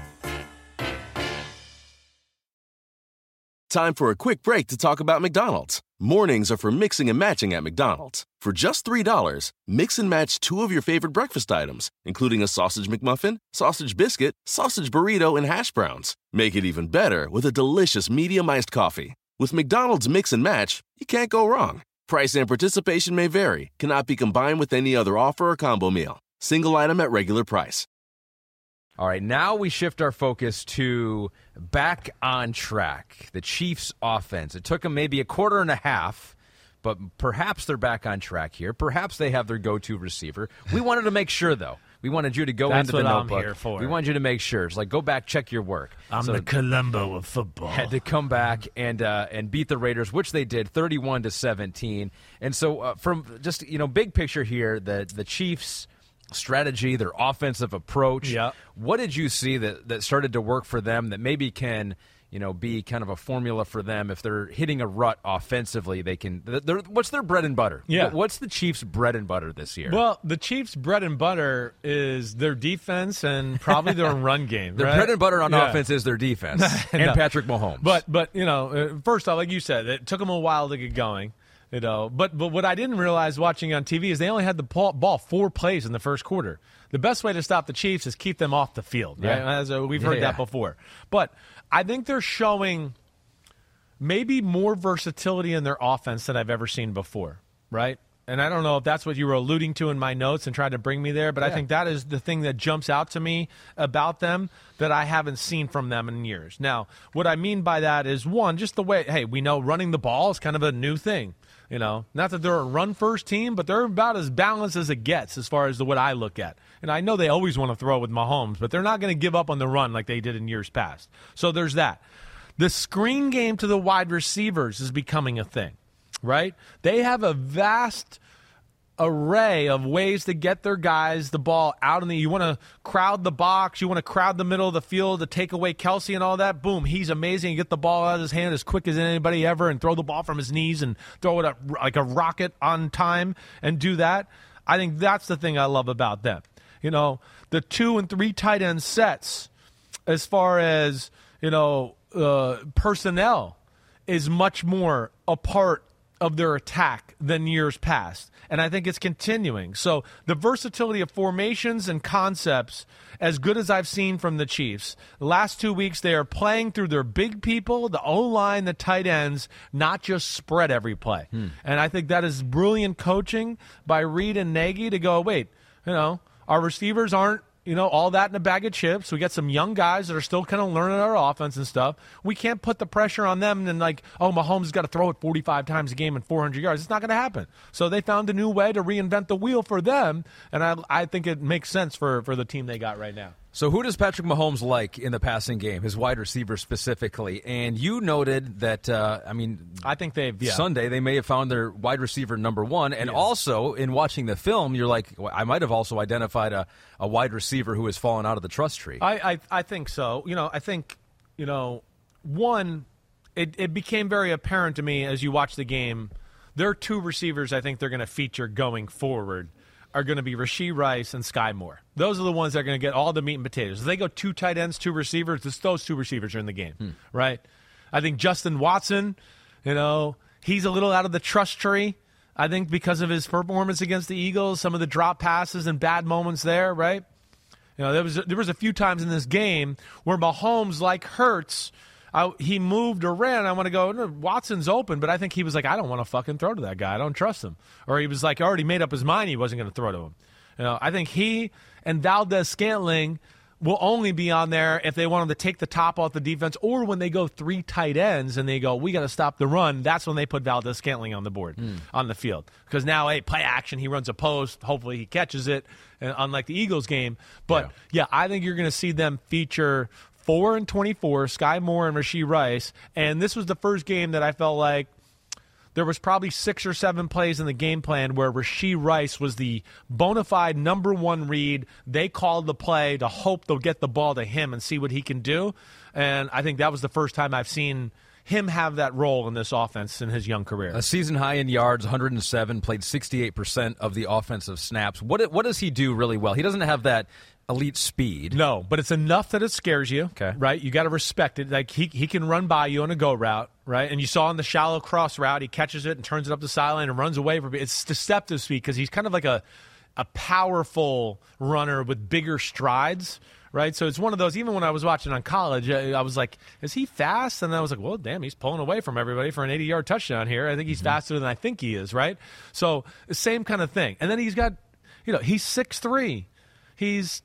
Time for a quick break to talk about McDonald's. Mornings are for mixing and matching at McDonald's. For just $3, mix and match 2 of your favorite breakfast items, including a sausage McMuffin, sausage biscuit, sausage burrito, and hash browns. Make it even better with a delicious medium iced coffee. With McDonald's Mix and Match, you can't go wrong. Price and participation may vary, cannot be combined with any other offer or combo meal. Single item at regular price.
All right, now we shift our focus to back on track, the Chiefs' offense. It took them maybe a quarter and a half, but perhaps they're back on track here. Perhaps they have their go-to receiver. We wanted to make sure, though. We wanted you to go into the notebook.
I'm here for.
We wanted you to make sure. It's like, go back, check your work.
I'm the Columbo of football.
Had to come back and beat the Raiders, which they did, 31-17. And so from just, big picture here, the Chiefs' strategy, their offensive approach.
Yep.
What did you see that started to work for them that maybe can, be kind of a formula for them if they're hitting a rut offensively? They can. What's their bread and butter?
Yeah.
What's the Chiefs' bread and butter this year?
Well, the Chiefs' bread and butter is their defense and probably their run game.
Their bread and butter on offense is their defense and Patrick Mahomes.
But first off, like you said, it took them a while to get going. But what I didn't realize watching on TV is they only had the ball 4 plays in the first quarter. The best way to stop the Chiefs is keep them off the field, right?
Yeah.
As we've heard that before. But I think they're showing maybe more versatility in their offense than I've ever seen before, right? And I don't know if that's what you were alluding to in my notes and tried to bring me there, but I think that is the thing that jumps out to me about them that I haven't seen from them in years. Now, what I mean by that is, one, just the way, hey, we know running the ball is kind of a new thing. Not that they're a run-first team, but they're about as balanced as it gets as far as what I look at. And I know they always want to throw with Mahomes, but they're not going to give up on the run like they did in years past. So there's that. The screen game to the wide receivers is becoming a thing, right? They have a vast array of ways to get their guys the ball out you want to crowd the box, you want to crowd the middle of the field to take away Kelsey and all that. Boom, he's amazing. You get the ball out of his hand as quick as anybody ever and throw the ball from his knees and throw it up like a rocket on time and do that. I think that's the thing I love about them. The 2 and 3 tight end sets as far as, personnel is much more a part of their attack than years past. And I think it's continuing. So the versatility of formations and concepts, as good as I've seen from the Chiefs, the last 2 weeks they are playing through their big people, the O-line, the tight ends, not just spread every play. And I think that is brilliant coaching by Reed and Nagy to go, wait, our receivers aren't, all that in a bag of chips. We got some young guys that are still kind of learning our offense and stuff. We can't put the pressure on them and Mahomes has got to throw it 45 times a game and 400 yards. It's not going to happen. So they found a new way to reinvent the wheel for them, and I think it makes sense for the team they got right now.
So who does Patrick Mahomes like in the passing game, his wide receiver specifically? And you noted that,
I think
Sunday they may have found their wide receiver number 1. And also, in watching the film, you're like, I might have also identified a wide receiver who has fallen out of the trust tree.
I think so. One, it became very apparent to me as you watch the game, there are 2 receivers I think they're going to feature going forward are going to be Rashee Rice and Sky Moore. Those are the ones that are going to get all the meat and potatoes. If they go 2 tight ends, 2 receivers, those 2 receivers are in the game, right? I think Justin Watson, he's a little out of the trust tree, I think, because of his performance against the Eagles, some of the drop passes and bad moments there, right? There was a few times in this game where Mahomes, like Hurts, he moved or ran. I want to go, no, Watson's open, but I think he was like, I don't want to fucking throw to that guy. I don't trust him. Or he was like, already made up his mind he wasn't going to throw to him. I think he and Valdez-Scantling will only be on there if they want him to take the top off the defense, or when they go 3 tight ends and they go, we got to stop the run. That's when they put Valdez-Scantling on the board, on the field. Because now, hey, play action, he runs a post. Hopefully he catches it, unlike the Eagles game. But, yeah I think you're going to see them feature 4 and 24, Sky Moore and Rashee Rice. And this was the first game that I felt like there was probably 6 or 7 plays in the game plan where Rashee Rice was the bona fide number 1 read. They called the play to hope they'll get the ball to him and see what he can do. And I think that was the first time I've seen him have that role in this offense in his young career.
A season high in yards, 107, played 68% of the offensive snaps. What does he do really well? He doesn't have that elite speed.
No, but it's enough that it scares you, right? You got to respect it. Like he can run by you on a go route, right? And you saw on the shallow cross route, he catches it and turns it up the sideline and runs away from it. It's deceptive speed because he's kind of like a powerful runner with bigger strides, right? So it's one of those, even when I was watching on college, I was like, is he fast? And I was like, well, damn, he's pulling away from everybody for an 80-yard touchdown here. I think he's faster than I think he is, right? So the same kind of thing. And then he's got, he's 6'3". He's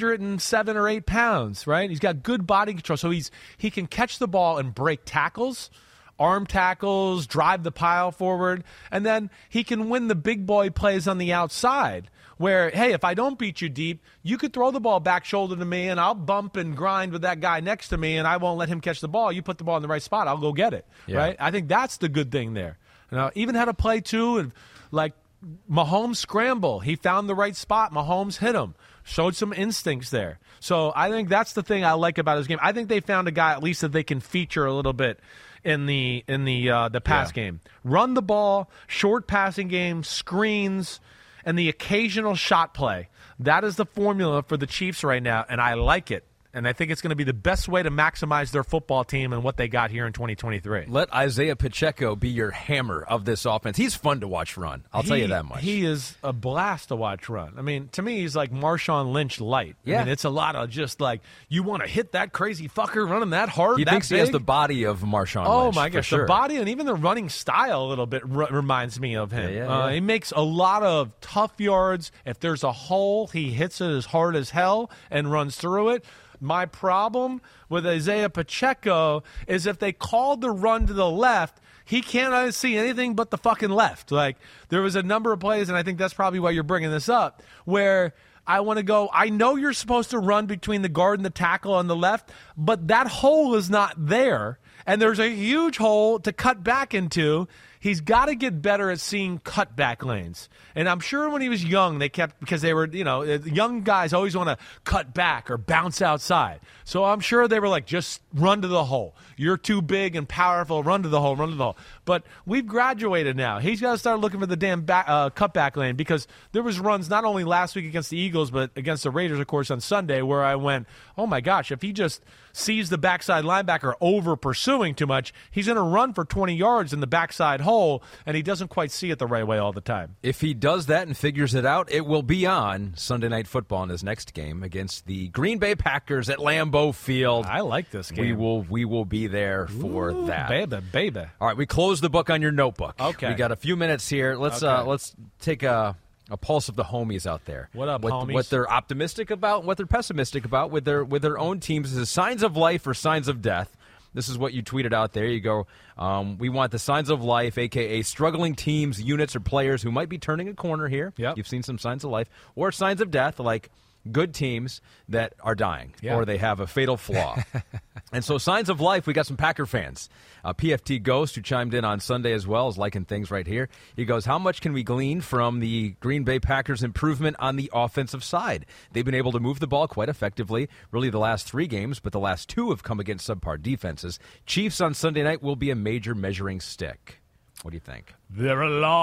207 or 8 pounds, right? He's got good body control. So he can catch the ball and break tackles, arm tackles, drive the pile forward, and then he can win the big boy plays on the outside where, hey, if I don't beat you deep, you could throw the ball back shoulder to me, and I'll bump and grind with that guy next to me, and I won't let him catch the ball. You put the ball in the right spot, I'll go get it, right? I think that's the good thing there. Even had a play, too, and like Mahomes scramble. He found the right spot. Mahomes hit him. Showed some instincts there. So I think that's the thing I like about his game. I think they found a guy at least that they can feature a little bit in the pass game. Run the ball, short passing game, screens, and the occasional shot play. That is the formula for the Chiefs right now, and I like it. And I think it's going to be the best way to maximize their football team and what they got here in 2023.
Let Isaiah Pacheco be your hammer of this offense. He's fun to watch run. I'll tell you that much.
He is a blast to watch run. I mean, to me, he's like Marshawn Lynch light.
Yeah.
I mean, it's a lot of just like, you want to hit that crazy fucker running that hard,
He thinks big? He has the body of Marshawn Lynch.
Oh, my gosh.
Sure.
The body and even the running style a little bit reminds me of him. He makes a lot of tough yards. If there's a hole, he hits it as hard as hell and runs through it. My problem with Isaiah Pacheco is if they called the run to the left, he can't see anything but the fucking left. Like, there was a number of plays, and I think that's probably why you're bringing this up, where I want to go, I know you're supposed to run between the guard and the tackle on the left, but that hole is not there, and there's a huge hole to cut back into. He's got to get better at seeing cutback lanes. And I'm sure when he was young, because they were, young guys always want to cut back or bounce outside. So I'm sure they were like, just run to the hole. You're too big and powerful. Run to the hole, run to the hole. But we've graduated now. He's got to start looking for the damn cutback lane, because there was runs not only last week against the Eagles, but against the Raiders, of course, on Sunday, where I went, oh my gosh, if he just sees the backside linebacker over pursuing too much, he's going to run for 20 yards in the backside hole, and he doesn't quite see it the right way all the time.
If he does that and figures it out, it will be on Sunday Night Football in his next game against the Green Bay Packers at Lambeau Field.
I like this game.
We will be there for that.
Baby.
All right, we close the book on your notebook.
Okay.
We got a few minutes here. Let's take a pulse of the homies out there.
What up, homies?
What they're optimistic about, what they're pessimistic about with their own teams. Is it signs of life or signs of death? This is what you tweeted out there. You go, we want the signs of life, a.k.a. struggling teams, units, or players who might be turning a corner here.
Yep.
You've seen some signs of life. Or signs of death, like good teams that are dying, or they have a fatal flaw. And so signs of life, we got some Packer fans. PFT Ghost, who chimed in on Sunday as well, is liking things right here. He goes, how much can we glean from the Green Bay Packers' improvement on the offensive side? They've been able to move the ball quite effectively, really the last 3 games, but the last 2 have come against subpar defenses. Chiefs on Sunday night will be a major measuring stick. What do you think?
They're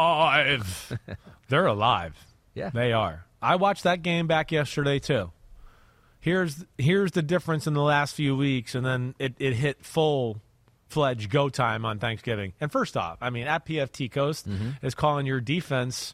alive. They're alive.
Yeah.
They are. I watched that game back yesterday, too. Here's the difference in the last few weeks, and then it hit full-fledged go time on Thanksgiving. And first off, I mean, at PFT Coast is calling your defense,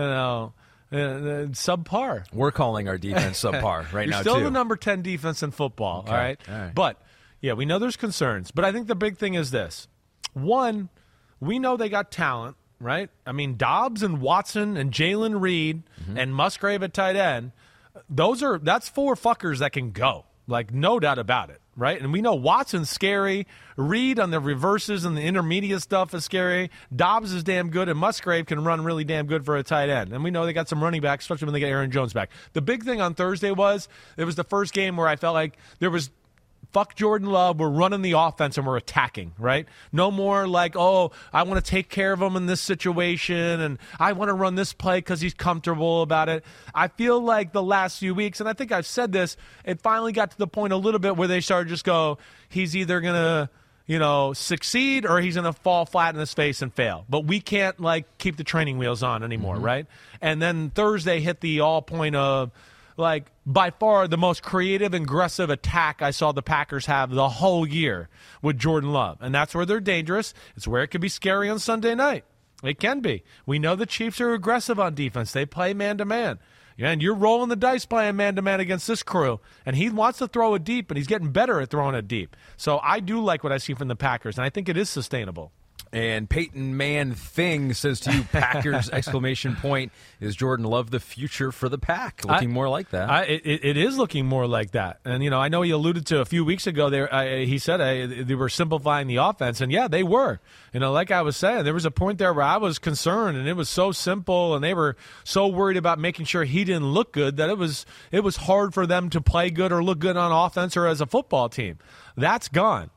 subpar.
We're calling our defense subpar right now, too.
You're still the number 10 defense in football,
Okay.
all right?
All right.
But Yeah, we know there's concerns, but I think the big thing is this. One, we know they got talent, right? I mean, Dobbs and Watson and Jalen Reed and Musgrave at tight end, that's 4 fuckers that can go. Like, no doubt about it, right? And we know Watson's scary. Reed on the reverses and the intermediate stuff is scary. Dobbs is damn good, and Musgrave can run really damn good for a tight end. And we know they got some running backs, especially when they get Aaron Jones back. The big thing on Thursday was it was the first game where I felt like there was fuck Jordan Love, we're running the offense and we're attacking, right? No more like, oh, I want to take care of him in this situation and I want to run this play because he's comfortable about it. I feel like the last few weeks, and I think I've said this, it finally got to the point a little bit where they started to just go, he's either going to succeed or he's going to fall flat in his face and fail. But we can't, keep the training wheels on anymore, right? And then Thursday hit the all point of, by far the most creative and aggressive attack I saw the Packers have the whole year with Jordan Love. And that's where they're dangerous. It's where it could be scary on Sunday night. It can be. We know the Chiefs are aggressive on defense. They play man-to-man. And you're rolling the dice playing man-to-man against this crew. And he wants to throw it deep, and he's getting better at throwing it deep. So I do like what I see from the Packers, and I think it is sustainable.
And Peyton Man Thing says to you, Packers, exclamation point, is Jordan Love the future for the Pack? Looking more like that.
It is looking more like that. And, I know he alluded to a few weeks ago, he said they were simplifying the offense. And, yeah, they were. Like I was saying, there was a point there where I was concerned, and it was so simple, and they were so worried about making sure he didn't look good that it was hard for them to play good or look good on offense or as a football team. That's gone.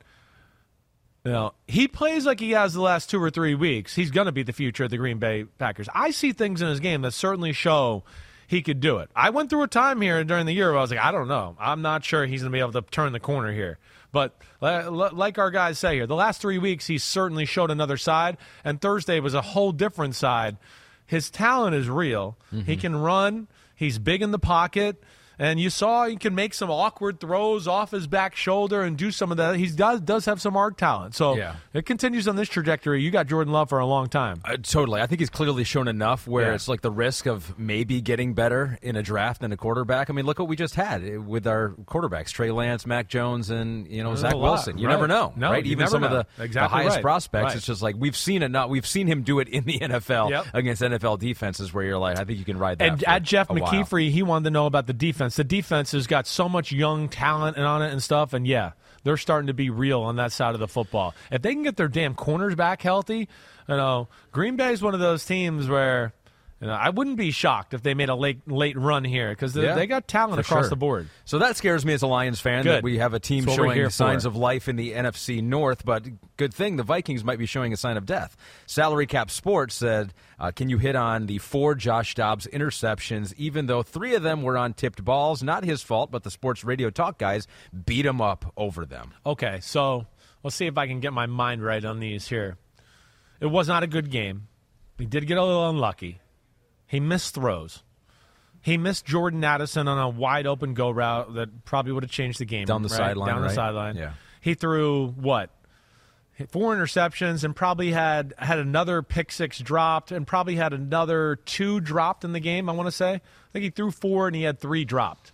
He plays like he has the last 2 or 3 weeks. He's going to be the future of the Green Bay Packers. I see things in his game that certainly show he could do it. I went through a time here during the year where I was like, I don't know. I'm not sure he's going to be able to turn the corner here. But like our guys say here, the last 3 weeks he's certainly showed another side, and Thursday was a whole different side. His talent is real. He can run. He's big in the pocket. And you saw he can make some awkward throws off his back shoulder and do some of that. He does have some arc talent. So It continues on this trajectory. You got Jordan Love for a long time.
Totally. I think he's clearly shown enough where it's like the risk of maybe getting better in a draft than a quarterback. I mean, look what we just had with our quarterbacks, Trey Lance, Mac Jones, and Zach Wilson. You never know, right? Even some of the highest prospects, it's just like we've seen enough. We've seen him do it in the NFL against NFL defenses where you're like, I think you can ride that.
And at Jeff McKeefrey, he wanted to know about the defense. The defense has got so much young talent on it and stuff, and they're starting to be real on that side of the football. If they can get their damn corners back healthy, Green Bay is one of those teams where I wouldn't be shocked if they made a late run here because they got talent across the board.
So that scares me as a Lions fan that we have a team showing signs of life in the NFC North, but good thing the Vikings might be showing a sign of death. Salary Cap Sports said, can you hit on the 4 Josh Dobbs interceptions, even though 3 of them were on tipped balls? Not his fault, but the sports radio talk guys beat him up over them.
Okay, so let's see if I can get my mind right on these here. It was not a good game. He did get a little unlucky. He missed throws. He missed Jordan Addison on a wide-open go route that probably would have changed the game.
Down the sideline,
the sideline. Yeah. He threw, 4 interceptions and probably had another pick 6 dropped and probably had another 2 dropped in the game, I want to say. I think he threw 4 and he had 3 dropped.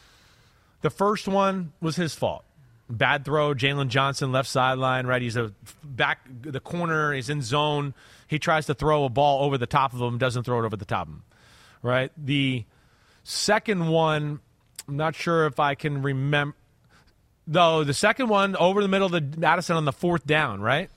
The first one was his fault. Bad throw, Jalen Johnson, left sideline, right? He's the corner, he's in zone. He tries to throw a ball over the top of him, doesn't throw it over the top of him, right? The second one, I'm not sure if I can remember. Though the second one over the middle of the Addison on the 4th down, right?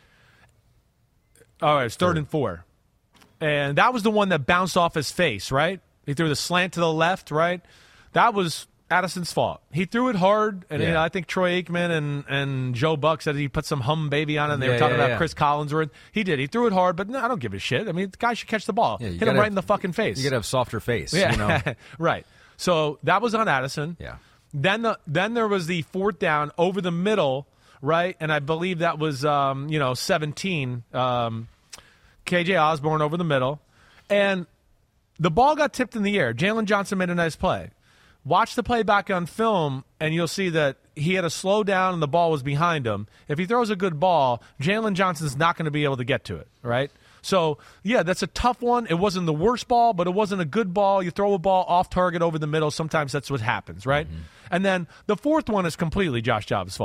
All right, it's 3rd and 4. And that was the one that bounced off his face, right? He threw the slant to the left, right? That was Addison's fault. He threw it hard, and I think Troy Aikman and Joe Buck said he put some hum baby on it, and they were talking about Chris Collinsworth. He did. He threw it hard, but no, I don't give a shit. I mean, the guy should catch the ball. Hit him right in the fucking face.
You got to have softer face.
Yeah, right. So that was on Addison.
Yeah.
Then there was the 4th down over the middle, right? And I believe that was 17. KJ Osborne over the middle, and the ball got tipped in the air. Jalen Johnson made a nice play. Watch the play back on film, and you'll see that he had to slow down and the ball was behind him. If he throws a good ball, Jalen Johnson's not going to be able to get to it, right? So, that's a tough one. It wasn't the worst ball, but it wasn't a good ball. You throw a ball off target over the middle. Sometimes that's what happens, right? Mm-hmm. And then the 4th one is completely Josh Dobbs' fault.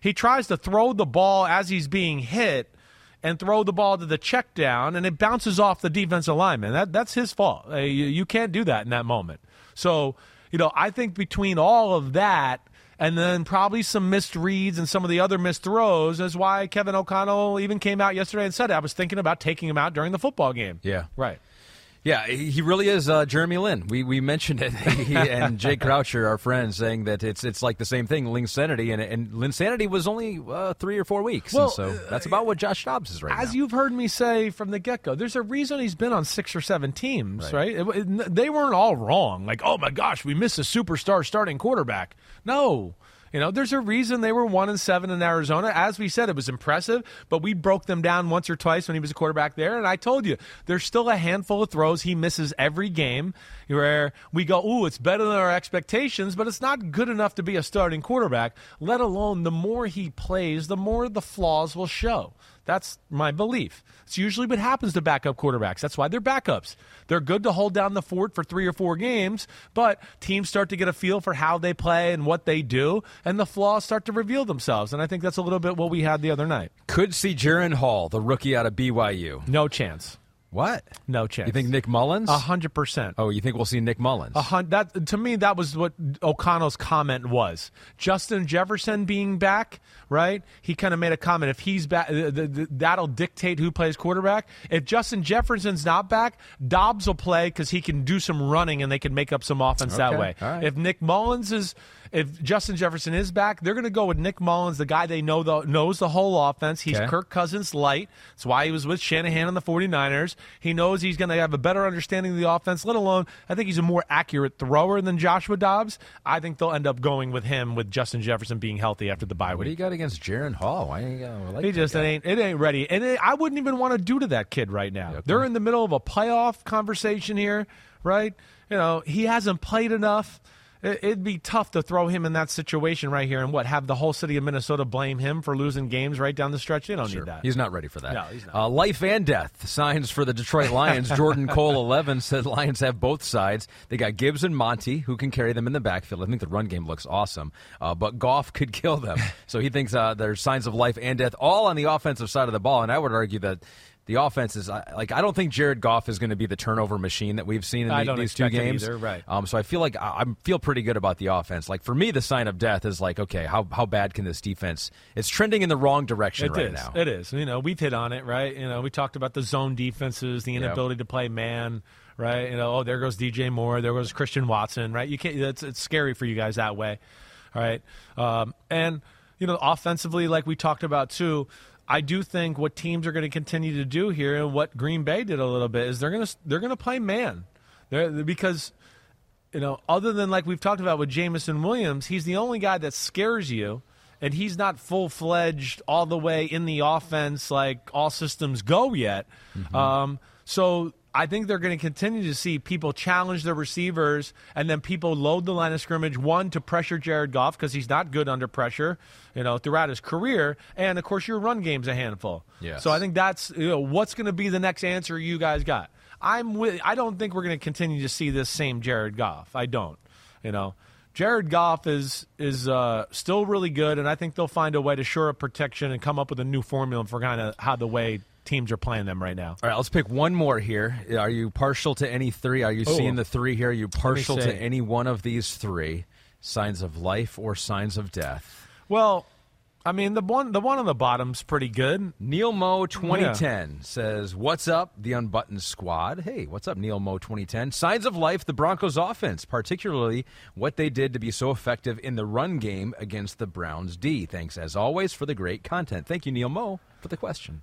He tries to throw the ball as he's being hit and throw the ball to the check down, and it bounces off the defensive lineman. That's his fault. You can't do that in that moment. So, I think between all of that and then probably some missed reads and some of the other missed throws is why Kevin O'Connell even came out yesterday and said, I was thinking about taking him out during the football game.
Yeah.
Right.
Yeah, he really is Jeremy Lin. We mentioned it, he and Jake Croucher, our friends, saying that it's like the same thing, Linsanity, and Linsanity was only 3 or 4 weeks.
Well,
and so that's about what Josh Dobbs is right now.
As you've heard me say from the get-go, there's a reason he's been on 6 or 7 teams, right? They weren't all wrong. Like, oh my gosh, we missed a superstar starting quarterback. No. There's a reason they were 1-7 in Arizona. As we said, it was impressive, but we broke them down once or twice when he was a quarterback there. And I told you, there's still a handful of throws he misses every game where we go, ooh, it's better than our expectations, but it's not good enough to be a starting quarterback, let alone the more he plays, the more the flaws will show. That's my belief. It's usually what happens to backup quarterbacks. That's why they're backups. They're good to hold down the fort for 3 or 4 games, but teams start to get a feel for how they play and what they do, and the flaws start to reveal themselves. And I think that's a little bit what we had the other night.
Could see Jaron Hall, the rookie out of BYU.
No chance.
What?
No chance.
You think Nick Mullins?
100%.
Oh, you think we'll see Nick Mullins?
To me, that was what O'Connell's comment was. Justin Jefferson being back, right? He kind of made a comment. If he's back, that'll dictate who plays quarterback. If Justin Jefferson's not back, Dobbs will play because he can do some running and they can make up some offense that way.
Right.
If Justin Jefferson is back, they're going to go with Nick Mullins, the guy they knows the whole offense. He's Kirk Cousins light. That's why he was with Shanahan on the 49ers. He knows he's going to have a better understanding of the offense, let alone I think he's a more accurate thrower than Joshua Dobbs. I think they'll end up going with him with Justin Jefferson being healthy after the bye week.
What do you got against Jaron Hall? Why ain't you like
it ain't ready. And I wouldn't even want to do to that kid right now. Okay. They're in the middle of a playoff conversation here, right? He hasn't played enough. It'd be tough to throw him in that situation right here and have the whole city of Minnesota blame him for losing games right down the stretch. They don't need that.
He's not ready for that.
No, he's not.
Life and death signs for the Detroit Lions. Jordan Cole 11 said Lions have both sides. They got Gibbs and Monty who can carry them in the backfield. I think the run game looks awesome, but Goff could kill them. So he thinks there's signs of life and death all on the offensive side of the ball, and I would argue that the offense is I don't think Jared Goff is going to be the turnover machine that we've seen in these 2 games.
Either, right.
So I feel like I feel pretty good about the offense. Like for me, the sign of death is like, okay, how bad can this defense? It's trending in the wrong direction now.
It is. We've hit on it, right? We talked about the zone defenses, the inability to play man, right? There goes DJ Moore, there goes Christian Watson, right? You can't. It's scary for you guys that way, all right? And offensively, like we talked about too. I do think what teams are going to continue to do here, and what Green Bay did a little bit, is they're going to play man, because other than like we've talked about with Jameson Williams, he's the only guy that scares you, and he's not full-fledged all the way in the offense like all systems go yet. Mm-hmm. So I think they're going to continue to see people challenge their receivers and then people load the line of scrimmage, one, to pressure Jared Goff because he's not good under pressure, throughout his career. And, of course, your run game's a handful.
Yes.
So I think that's what's going to be the next answer you guys got. I don't think we're going to continue to see this same Jared Goff. I don't. Jared Goff is still really good, and I think they'll find a way to shore up protection and come up with a new formula for kind of how the way teams are playing them right now.
All right, let's pick one more here. Are you partial to any 3? Are you seeing the 3 here? Are you partial to any one of these 3? Signs of life or signs of death?
Well, I mean, the one on the bottom's pretty good.
Neil Mo 2010 says, "What's up, the Unbuttoned Squad?" Hey, what's up, Neil Mo 2010? Signs of life, the Broncos offense, particularly what they did to be so effective in the run game against the Browns D. Thanks, as always, for the great content. Thank you, Neil Mo, for the question.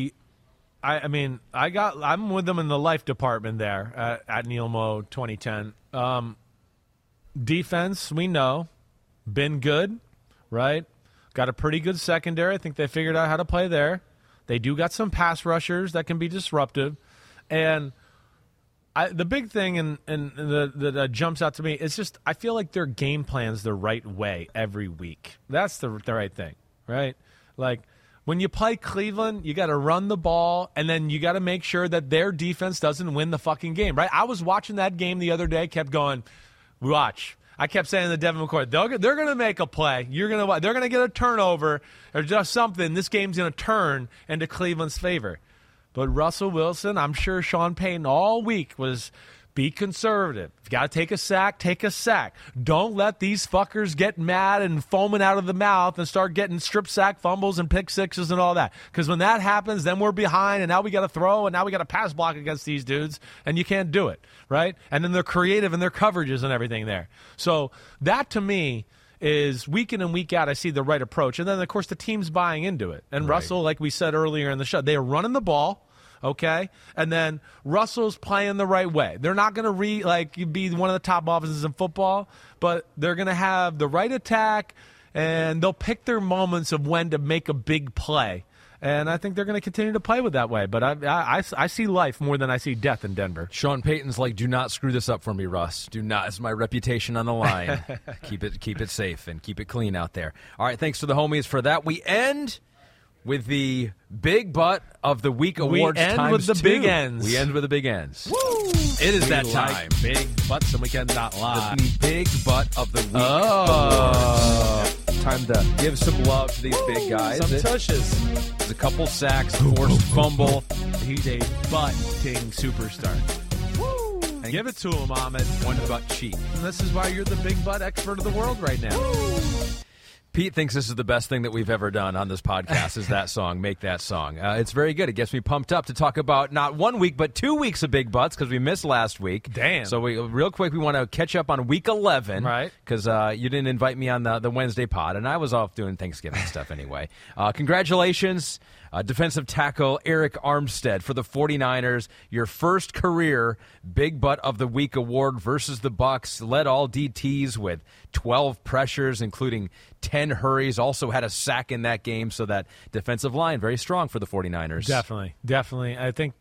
I'm with them in the life department there at Neil Mo 2010. Defense, we know, been good, right? Got a pretty good secondary. I think they figured out how to play there. They do got some pass rushers that can be disruptive. And the big thing that jumps out to me is just I feel like their game plan's the right way every week. That's the right thing, right? Like, when you play Cleveland, you got to run the ball, and then you got to make sure that their defense doesn't win the fucking game, right? I was watching that game the other day, kept going, watch. I kept saying to Devin McCoy, they're going to make a play. They're going to get a turnover or just something. This game's going to turn into Cleveland's favor. But Russell Wilson, I'm sure Sean Payton all week was be conservative. If you got to take a sack, take a sack. Don't let these fuckers get mad and foaming out of the mouth and start getting strip sack fumbles and pick sixes and all that. Because when that happens, then we're behind, and now we got to throw, and now we got to pass block against these dudes, and you can't do it, right? And then they're creative in their coverages and everything there. So that, to me, is week in and week out, I see the right approach. And then, of course, the team's buying into it. And Russell, like we said earlier in the show, they are running the ball. Okay, and then Russell's playing the right way. They're not going to be one of the top offenses in football, but they're going to have the right attack, and they'll pick their moments of when to make a big play. And I think they're going to continue to play with that way. But I see life more than I see death in Denver.
Sean Payton's like, do not screw this up for me, Russ. Do not. It's my reputation on the line. Keep it safe and keep it clean out there. All right, thanks to the homies for that. We end with the Big Butt of the Week awards.
We end with the big ends.
We end with the big ends.
Woo! It is that time.
Big butts, and we cannot lie. The Big Butt of the Week.
Oh.
Time to give some love to these big guys.
Some tushes.
There's a couple sacks, forced fumble.
He's a butt-ting superstar. Woo! Give it to him, Ahmed.
One butt cheek.
And this is why you're the big butt expert of the world right now. Woo!
Pete thinks this is the best thing that we've ever done on this podcast is that song, Make That Song. It's very good. It gets me pumped up to talk about not 1 week, but 2 weeks of big butts because we missed last week.
Damn.
So real quick, we want to catch up on week 11.
Right.
Because you didn't invite me on the Wednesday pod, and I was off doing Thanksgiving stuff anyway. Congratulations, defensive tackle Eric Armstead for the 49ers. Your first career Big Butt of the Week award versus the Bucs. Led all DTs with 12 pressures, including 10 hurries. Also had a sack in that game, so that defensive line very strong for the 49ers.
Definitely. I think,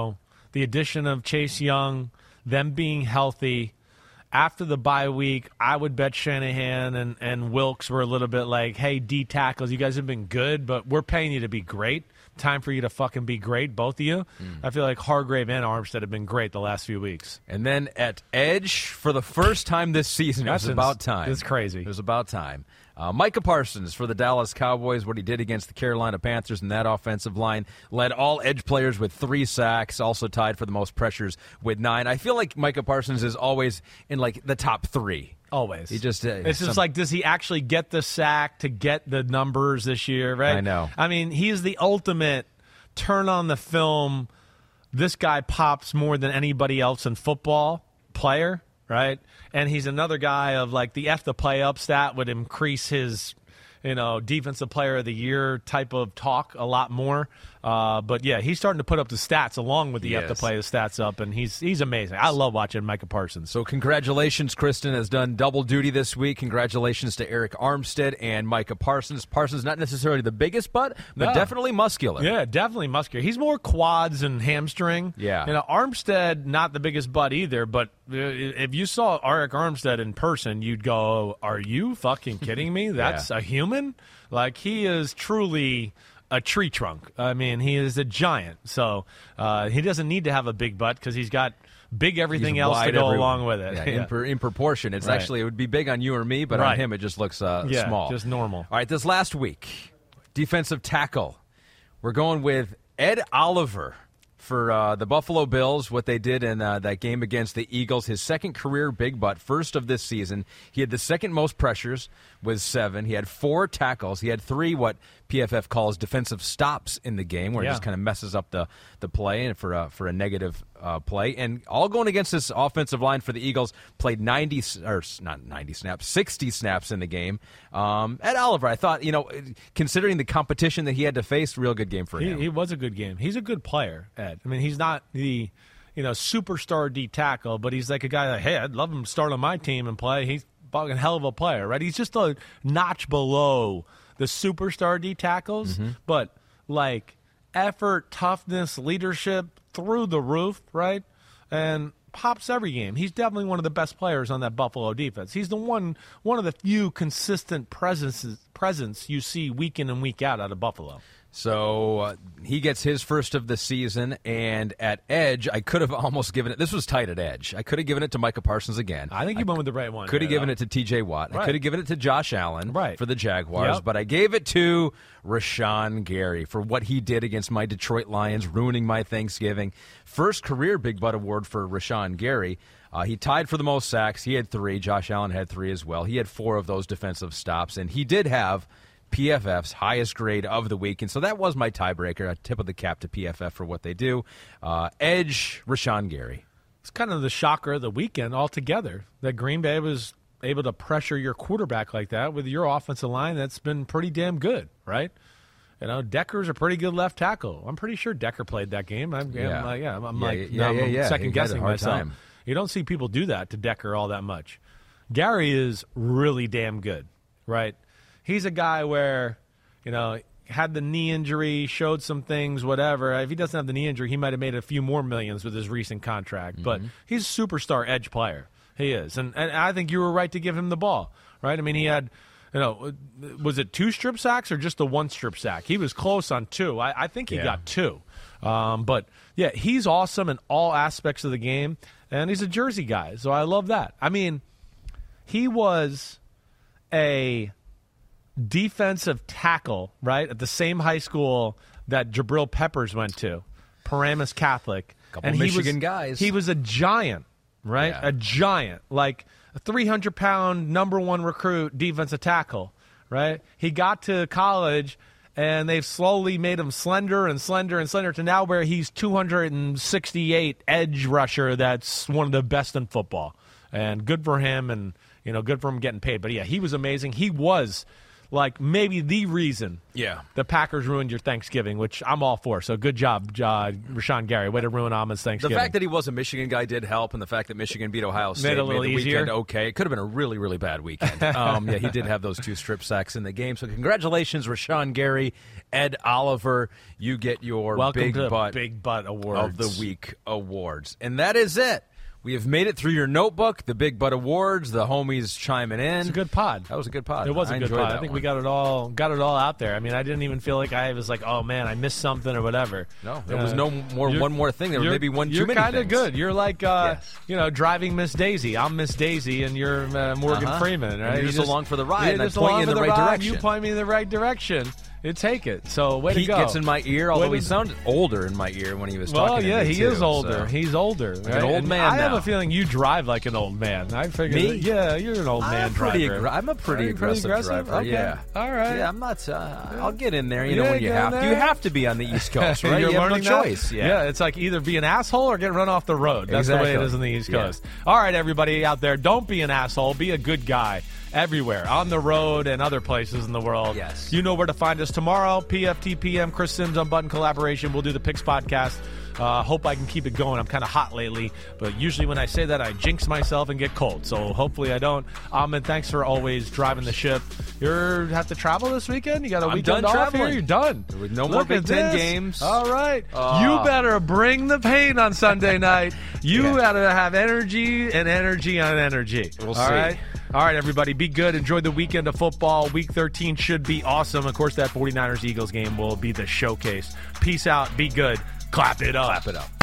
the addition of Chase Young, them being healthy, after the bye week, I would bet Shanahan and Wilkes were a little bit like, hey, D tackles, you guys have been good, but we're paying you to be great. Time for you to fucking be great, both of you. I feel like Hargrave and Armstead have been great the last few weeks.
And then at edge for the first time this season, it was about time.
It's crazy.
It was about time. Micah Parsons for the Dallas Cowboys, what he did against the Carolina Panthers in that offensive line, led all edge players with 3 sacks, also tied for the most pressures with 9. I feel like Micah Parsons is always in the top 3.
Always.
He just
it's just like, does he actually get the sack to get the numbers this year, right?
I know.
I mean, he is the ultimate turn on the film, this guy pops more than anybody else in football player, right? And he's another guy of the F the play up stat would increase his, defensive player of the year type of talk a lot more. But yeah, he's starting to put up the stats along with the F to play the stats up, and he's amazing. I love watching Micah Parsons.
So congratulations, Kristen has done double duty this week. Congratulations to Eric Armstead and Micah Parsons. Parsons not necessarily the biggest butt, but definitely muscular.
Yeah, definitely muscular. He's more quads and hamstring.
Yeah.
Armstead, not the biggest butt either, but if you saw Eric Armstead in person, you'd go, are you fucking kidding me? That's a human? He is truly a tree trunk. I mean, he is a giant. So he doesn't need to have a big butt because he's got big everything else to go along with it.
Yeah, in proportion. It's actually, it would be big on you or me, but on him it just looks small.
Just normal.
All right, this last week, defensive tackle. We're going with Ed Oliver for the Buffalo Bills, what they did in that game against the Eagles. His second career big butt, first of this season. He had the second most pressures with 7. He had 4 tackles. He had 3 what PFF calls defensive stops in the game, where it just kind of messes up the play and for a negative play. And all going against this offensive line for the Eagles, played 60 snaps in the game. Ed Oliver, I thought, considering the competition that he had to face, real good game for him.
He was a good game. He's a good player, Ed. I mean, he's not the superstar D tackle, but he's like a guy hey, I'd love him to start on my team and play. He's a hell of a player, right? He's just a notch below the superstar D tackles, but effort, toughness, leadership through the roof, right? And pops every game. He's definitely one of the best players on that Buffalo defense. He's the one of the few consistent presence you see week in and week out of Buffalo.
So he gets his first of the season, and at edge, I could have almost given it. This was tight at edge. I could have given it to Micah Parsons again.
I think you went with the right one.
Could have given it to T.J. Watt.
Right.
I could have given it to Josh Allen for the Jaguars, but I gave it to Rashawn Gary for what he did against my Detroit Lions, ruining my Thanksgiving. First career Big Bud Award for Rashawn Gary. He tied for the most sacks. He had 3. Josh Allen had 3 as well. He had 4 of those defensive stops, and he did have PFF's highest grade of the week, and so that was my tiebreaker. A tip of the cap to PFF for what they do. Edge, Rashawn Gary.
It's kind of the shocker of the weekend altogether that Green Bay was able to pressure your quarterback like that with your offensive line that's been pretty damn good, right? You know, Decker's a pretty good left tackle. I'm pretty sure Decker played that game. I'm second guessing myself.
Time.
You don't see people do that to Decker all that much. Gary is really damn good, right? He's a guy where, you know, had the knee injury, showed some things, whatever. If he doesn't have the knee injury, he might have made a few more millions with his recent contract. But he's a superstar edge player. He is. And I think you were right to give him the ball, right? I mean, he had, you know, was it 2 strip sacks or just the 1 strip sack? He was close on 2. I think he got 2. But, yeah, he's awesome in all aspects of the game. And he's a Jersey guy, so I love that. I mean, he was a defensive tackle, right, at the same high school that Jabril Peppers went to, Paramus Catholic.
Couple Michigan guys.
He was a giant, right?
Yeah.
A giant, like a 300-pound number 1 recruit defensive tackle, right? He got to college, and they've slowly made him slender and slender and slender to now where he's 268 edge rusher that's one of the best in football. And good for him, and, you know, good for him getting paid. But, yeah, he was amazing. He was like maybe the reason the Packers ruined your Thanksgiving, which I'm all for. So good job, Rashawn Gary. Way to ruin Ahmed's Thanksgiving.
The fact that he was a Michigan guy did help, and the fact that Michigan beat Ohio State
made it a little easier.
Weekend okay. It could have been a really, really bad weekend. Yeah, he did have those 2 strip sacks in the game. So congratulations, Rashawn Gary. Ed Oliver, you get your
Welcome to
Big
Butt Awards
of the Week awards. And that is it. We have made it through your notebook, the Big Butt Awards, the homies chiming in.
It's a good pod.
That was a good pod.
It was a good pod. I think we got it all out there. I mean, I didn't even feel like I was like, oh man, I missed something or whatever.
No, there was one more thing. There was maybe one too many things.
You're kind of good. You're like, you know, driving Miss Daisy. I'm Miss Daisy, and you're Morgan Freeman, right?
And you're just along for the ride, and I point you in the right direction.
You point me in the right direction. You take it. So way
Pete
to go.
Gets in my ear, although he sounded older in my ear when he was talking to me.
Well, yeah, he is older. So. He's older. Right?
An old man
I have a feeling you drive like an old man. I figured.
Me?
Yeah, you're an old man driver.
I'm a pretty aggressive driver.
Okay.
Yeah.
All right.
Yeah, I'm not. I'll get in there. You know when you have to. You have to be on the East Coast, right? You have no choice.
Yeah, it's like either be an asshole or get run off the road. That's the way it is in the East Coast. All right, everybody out there, don't be an asshole. Be a good guy. Everywhere, on the road and other places in the world.
Yes.
You know where to find us tomorrow, PFTPM, Chris Sims Unbuttoned collaboration. We'll do the Picks podcast. Hope I can keep it going. I'm kind of hot lately, but usually when I say that, I jinx myself and get cold. So hopefully I don't. Ahmed, thanks for always driving the ship. You have to travel this weekend? You got a weekend off
traveling.
here? You're done.
With no more Big Ten games.
All right. You better bring the pain on Sunday night. You got to have energy and energy on energy.
We'll see.
Right? All right, everybody, be good. Enjoy the weekend of football. Week 13 should be awesome. Of course, that 49ers-Eagles game will be the showcase. Peace out. Be good. Clap it up.
Clap it up.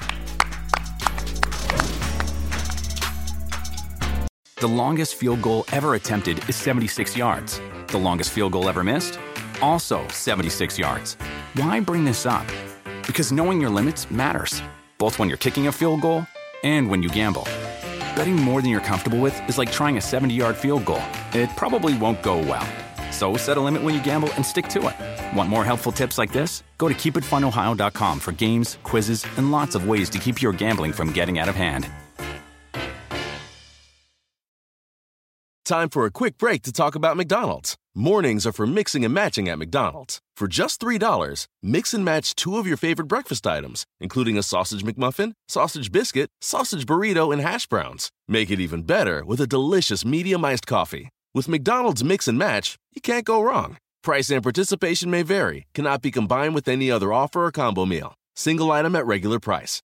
The longest field goal ever attempted is 76 yards. The longest field goal ever missed? Also 76 yards. Why bring this up? Because knowing your limits matters, both when you're kicking a field goal and when you gamble. Betting more than you're comfortable with is like trying a 70-yard field goal. It probably won't go well. So set a limit when you gamble and stick to it. Want more helpful tips like this? Go to keepitfunohio.com for games, quizzes, and lots of ways to keep your gambling from getting out of hand.
Time for a quick break to talk about McDonald's. Mornings are for mixing and matching at McDonald's. For just $3, mix and match 2 of your favorite breakfast items, including a sausage McMuffin, sausage biscuit, sausage burrito, and hash browns. Make it even better with a delicious medium-iced coffee. With McDonald's Mix and Match, you can't go wrong. Price and participation may vary. Cannot be combined with any other offer or combo meal. Single item at regular price.